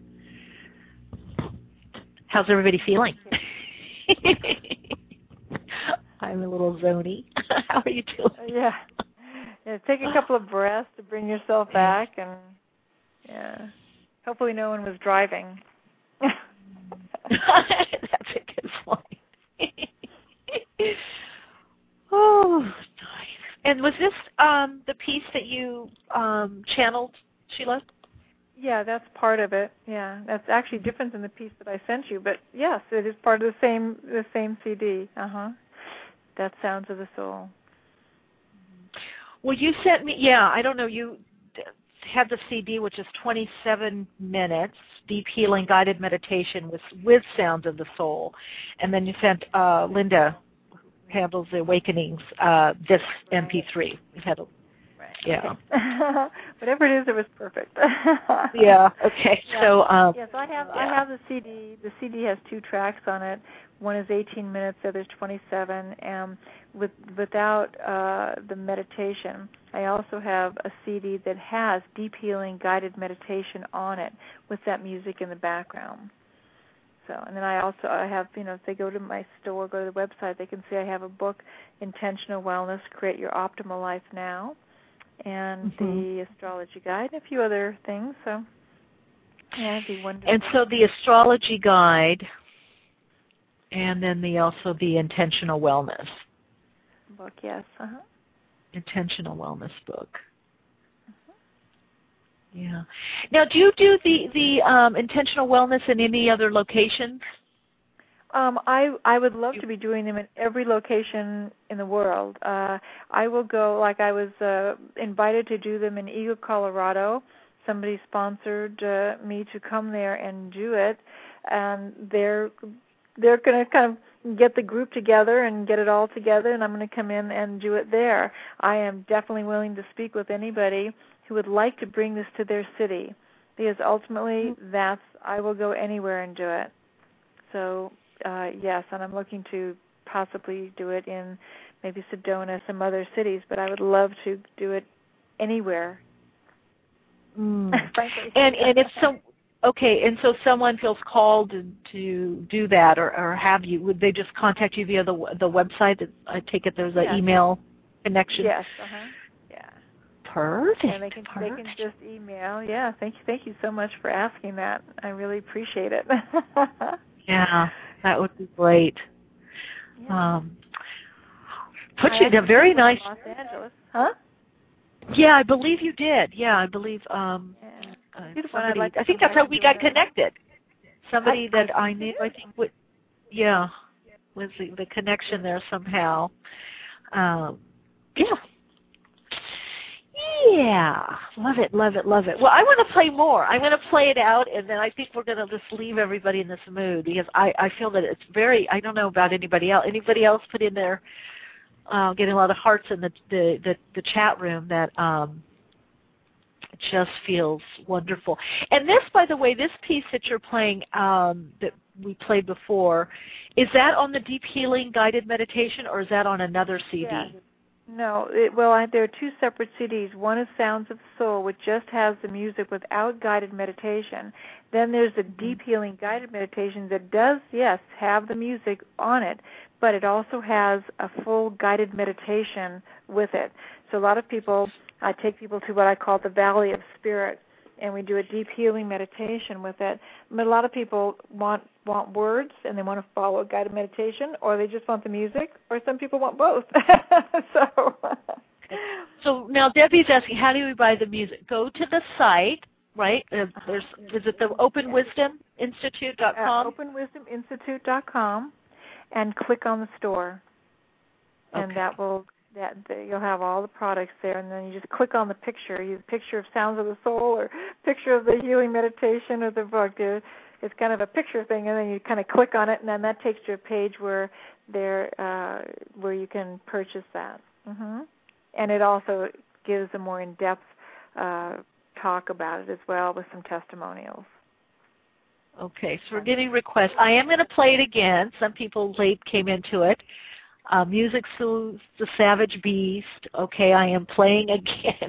How's everybody feeling? I'm a little zony. How are you doing? Uh, yeah. Yeah. Take a couple of breaths to bring yourself back, and yeah. Hopefully, no one was driving. That's a good point. Oh, nice. And was this um, the piece that you um, channeled, Sheila? Yeah, that's part of it. Yeah, that's actually different than the piece that I sent you, but yes, it is part of the same the same C D. Uh huh. That Sounds of the Soul. Well, you sent me. Yeah, I don't know. You had the C D, which is twenty-seven minutes, deep healing guided meditation with with Sounds of the Soul, and then you sent uh, Linda, who handles the Awakenings, uh, this Right. M P three. We had a Right. Yeah. Okay. Whatever it is, it was perfect. Yeah. Okay. Yeah. So. Um, yes, I have. yeah. I have the C D. The C D has two tracks on it. One is eighteen minutes. The other is twenty-seven. And with without uh, the meditation, I also have a C D that has deep healing guided meditation on it with that music in the background. So, and then I also I have, you know, if they go to my store, go to the website, they can see I have a book, Intentional Wellness: Create Your Optimal Life Now, and mm-hmm. the astrology guide, and a few other things. So, yeah, it'd be wonderful. And so the astrology guide, and then the also the Intentional Wellness book. Yes. Uh huh. Intentional Wellness book. Mm-hmm. Yeah. Now, do you do the the um, Intentional Wellness in any other locations? Um, I I would love to be doing them in every location in the world. Uh, I will go, like I was uh, invited to do them in Eagle, Colorado. Somebody sponsored uh, me to come there and do it, and they're they're going to kind of get the group together and get it all together, and I'm going to come in and do it there. I am definitely willing to speak with anybody who would like to bring this to their city, because ultimately that's I will go anywhere and do it. So. Uh, yes, and I'm looking to possibly do it in maybe Sedona, some other cities, but I would love to do it anywhere. Mm. Frankly. And and if so, okay, and so someone feels called to, to do that, or, or have you, would they just contact you via the the website? I take it there's an yes. email connection. Yes. Uh huh. Yeah. Perfect. And they can Perfect. they can just email. Yeah. Thank you. Thank you so much for asking that. I really appreciate it. Yeah, that would be great. Yeah. Um, put I you in a very nice. Los Angeles. Huh? Yeah, I believe you did. Yeah, I believe. Um, Yeah. uh, Beautiful. somebody, I'd like to I think come that's back how we and got do another. connected. Somebody I, that I I knew, I think, would, yeah, was the, the connection there somehow. Um, yeah. Yeah, love it, love it, love it. Well, I want to play more. I'm going to play it out, and then I think we're going to just leave everybody in this mood because I, I feel that it's very, I don't know about anybody else. Anybody else put in their, uh, getting a lot of hearts in the, the, the, the chat room that um, just feels wonderful. And this, by the way, this piece that you're playing um, that we played before, is that on the Deep Healing Guided Meditation, or is that on another C D? Yeah. No, it, well, I, there are two separate C Ds. One is Sounds of Soul, which just has the music without guided meditation. Then there's the Deep Healing Guided Meditation that does, yes, have the music on it, but it also has a full guided meditation with it. So a lot of people, I take people to what I call the Valley of Spirit, and we do a deep healing meditation with it. But a lot of people want want words, and they want to follow a guided meditation, or they just want the music, or some people want both. so, so now Debbie's asking, how do we buy the music? Go to the site, right? Uh, there's is it the open wisdom institute dot com? Uh, open wisdom institute dot com, and click on the store, and okay. that will. That, that you'll have all the products there, and then you just click on the picture, you picture of Sounds of the Soul, or picture of the healing meditation, or the book. It's kind of a picture thing, and then you kind of click on it, and then that takes you to a page where there uh, where you can purchase that. Mm-hmm. And it also gives a more in-depth uh, talk about it as well, with some testimonials. Okay, so we're getting requests. I am going to play it again. Some people late came into it. Uh, music soothes the savage beast. Okay, I am playing again.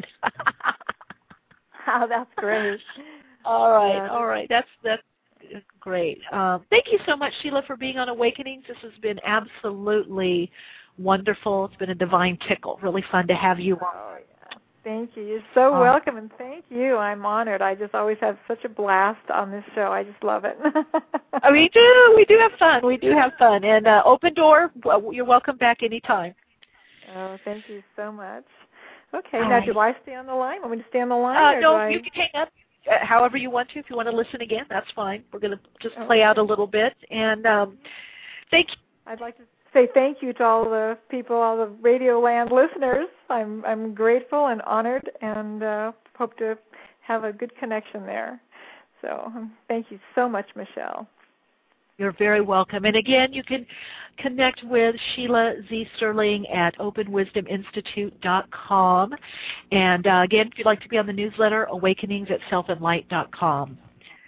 Oh, that's great. All right, yeah. all right. That's that's great. Um, thank you so much, Sheila, for being on Awakenings. This has been absolutely wonderful. It's been a divine tickle. Really fun to have you on. Oh, yeah. Thank you. You're so uh, welcome, and thank you. I'm honored. I just always have such a blast on this show. I just love it. Oh, we do. We do have fun. We do have fun. And uh, open door, well, you're welcome back anytime. Oh, thank you so much. Okay, All now right. do I stay on the line? Want me to stay on the line? Uh, or no, do I... you can hang up uh, however you want to. If you want to listen again, that's fine. We're going to just play out a little bit. And um, thank you. I'd like to say thank you to all the people, all the Radio Land listeners. I'm I'm grateful and honored, and uh, hope to have a good connection there. So thank you so much, Michelle. You're very welcome. And again, you can connect with Sheila Z. Sterling at open wisdom institute dot com. And uh, again, if you'd like to be on the newsletter, awakenings at self and light dot com.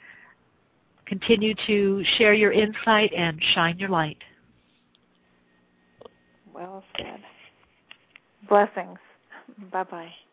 Continue to share your insight and shine your light. Well said. Blessings. Bye-bye.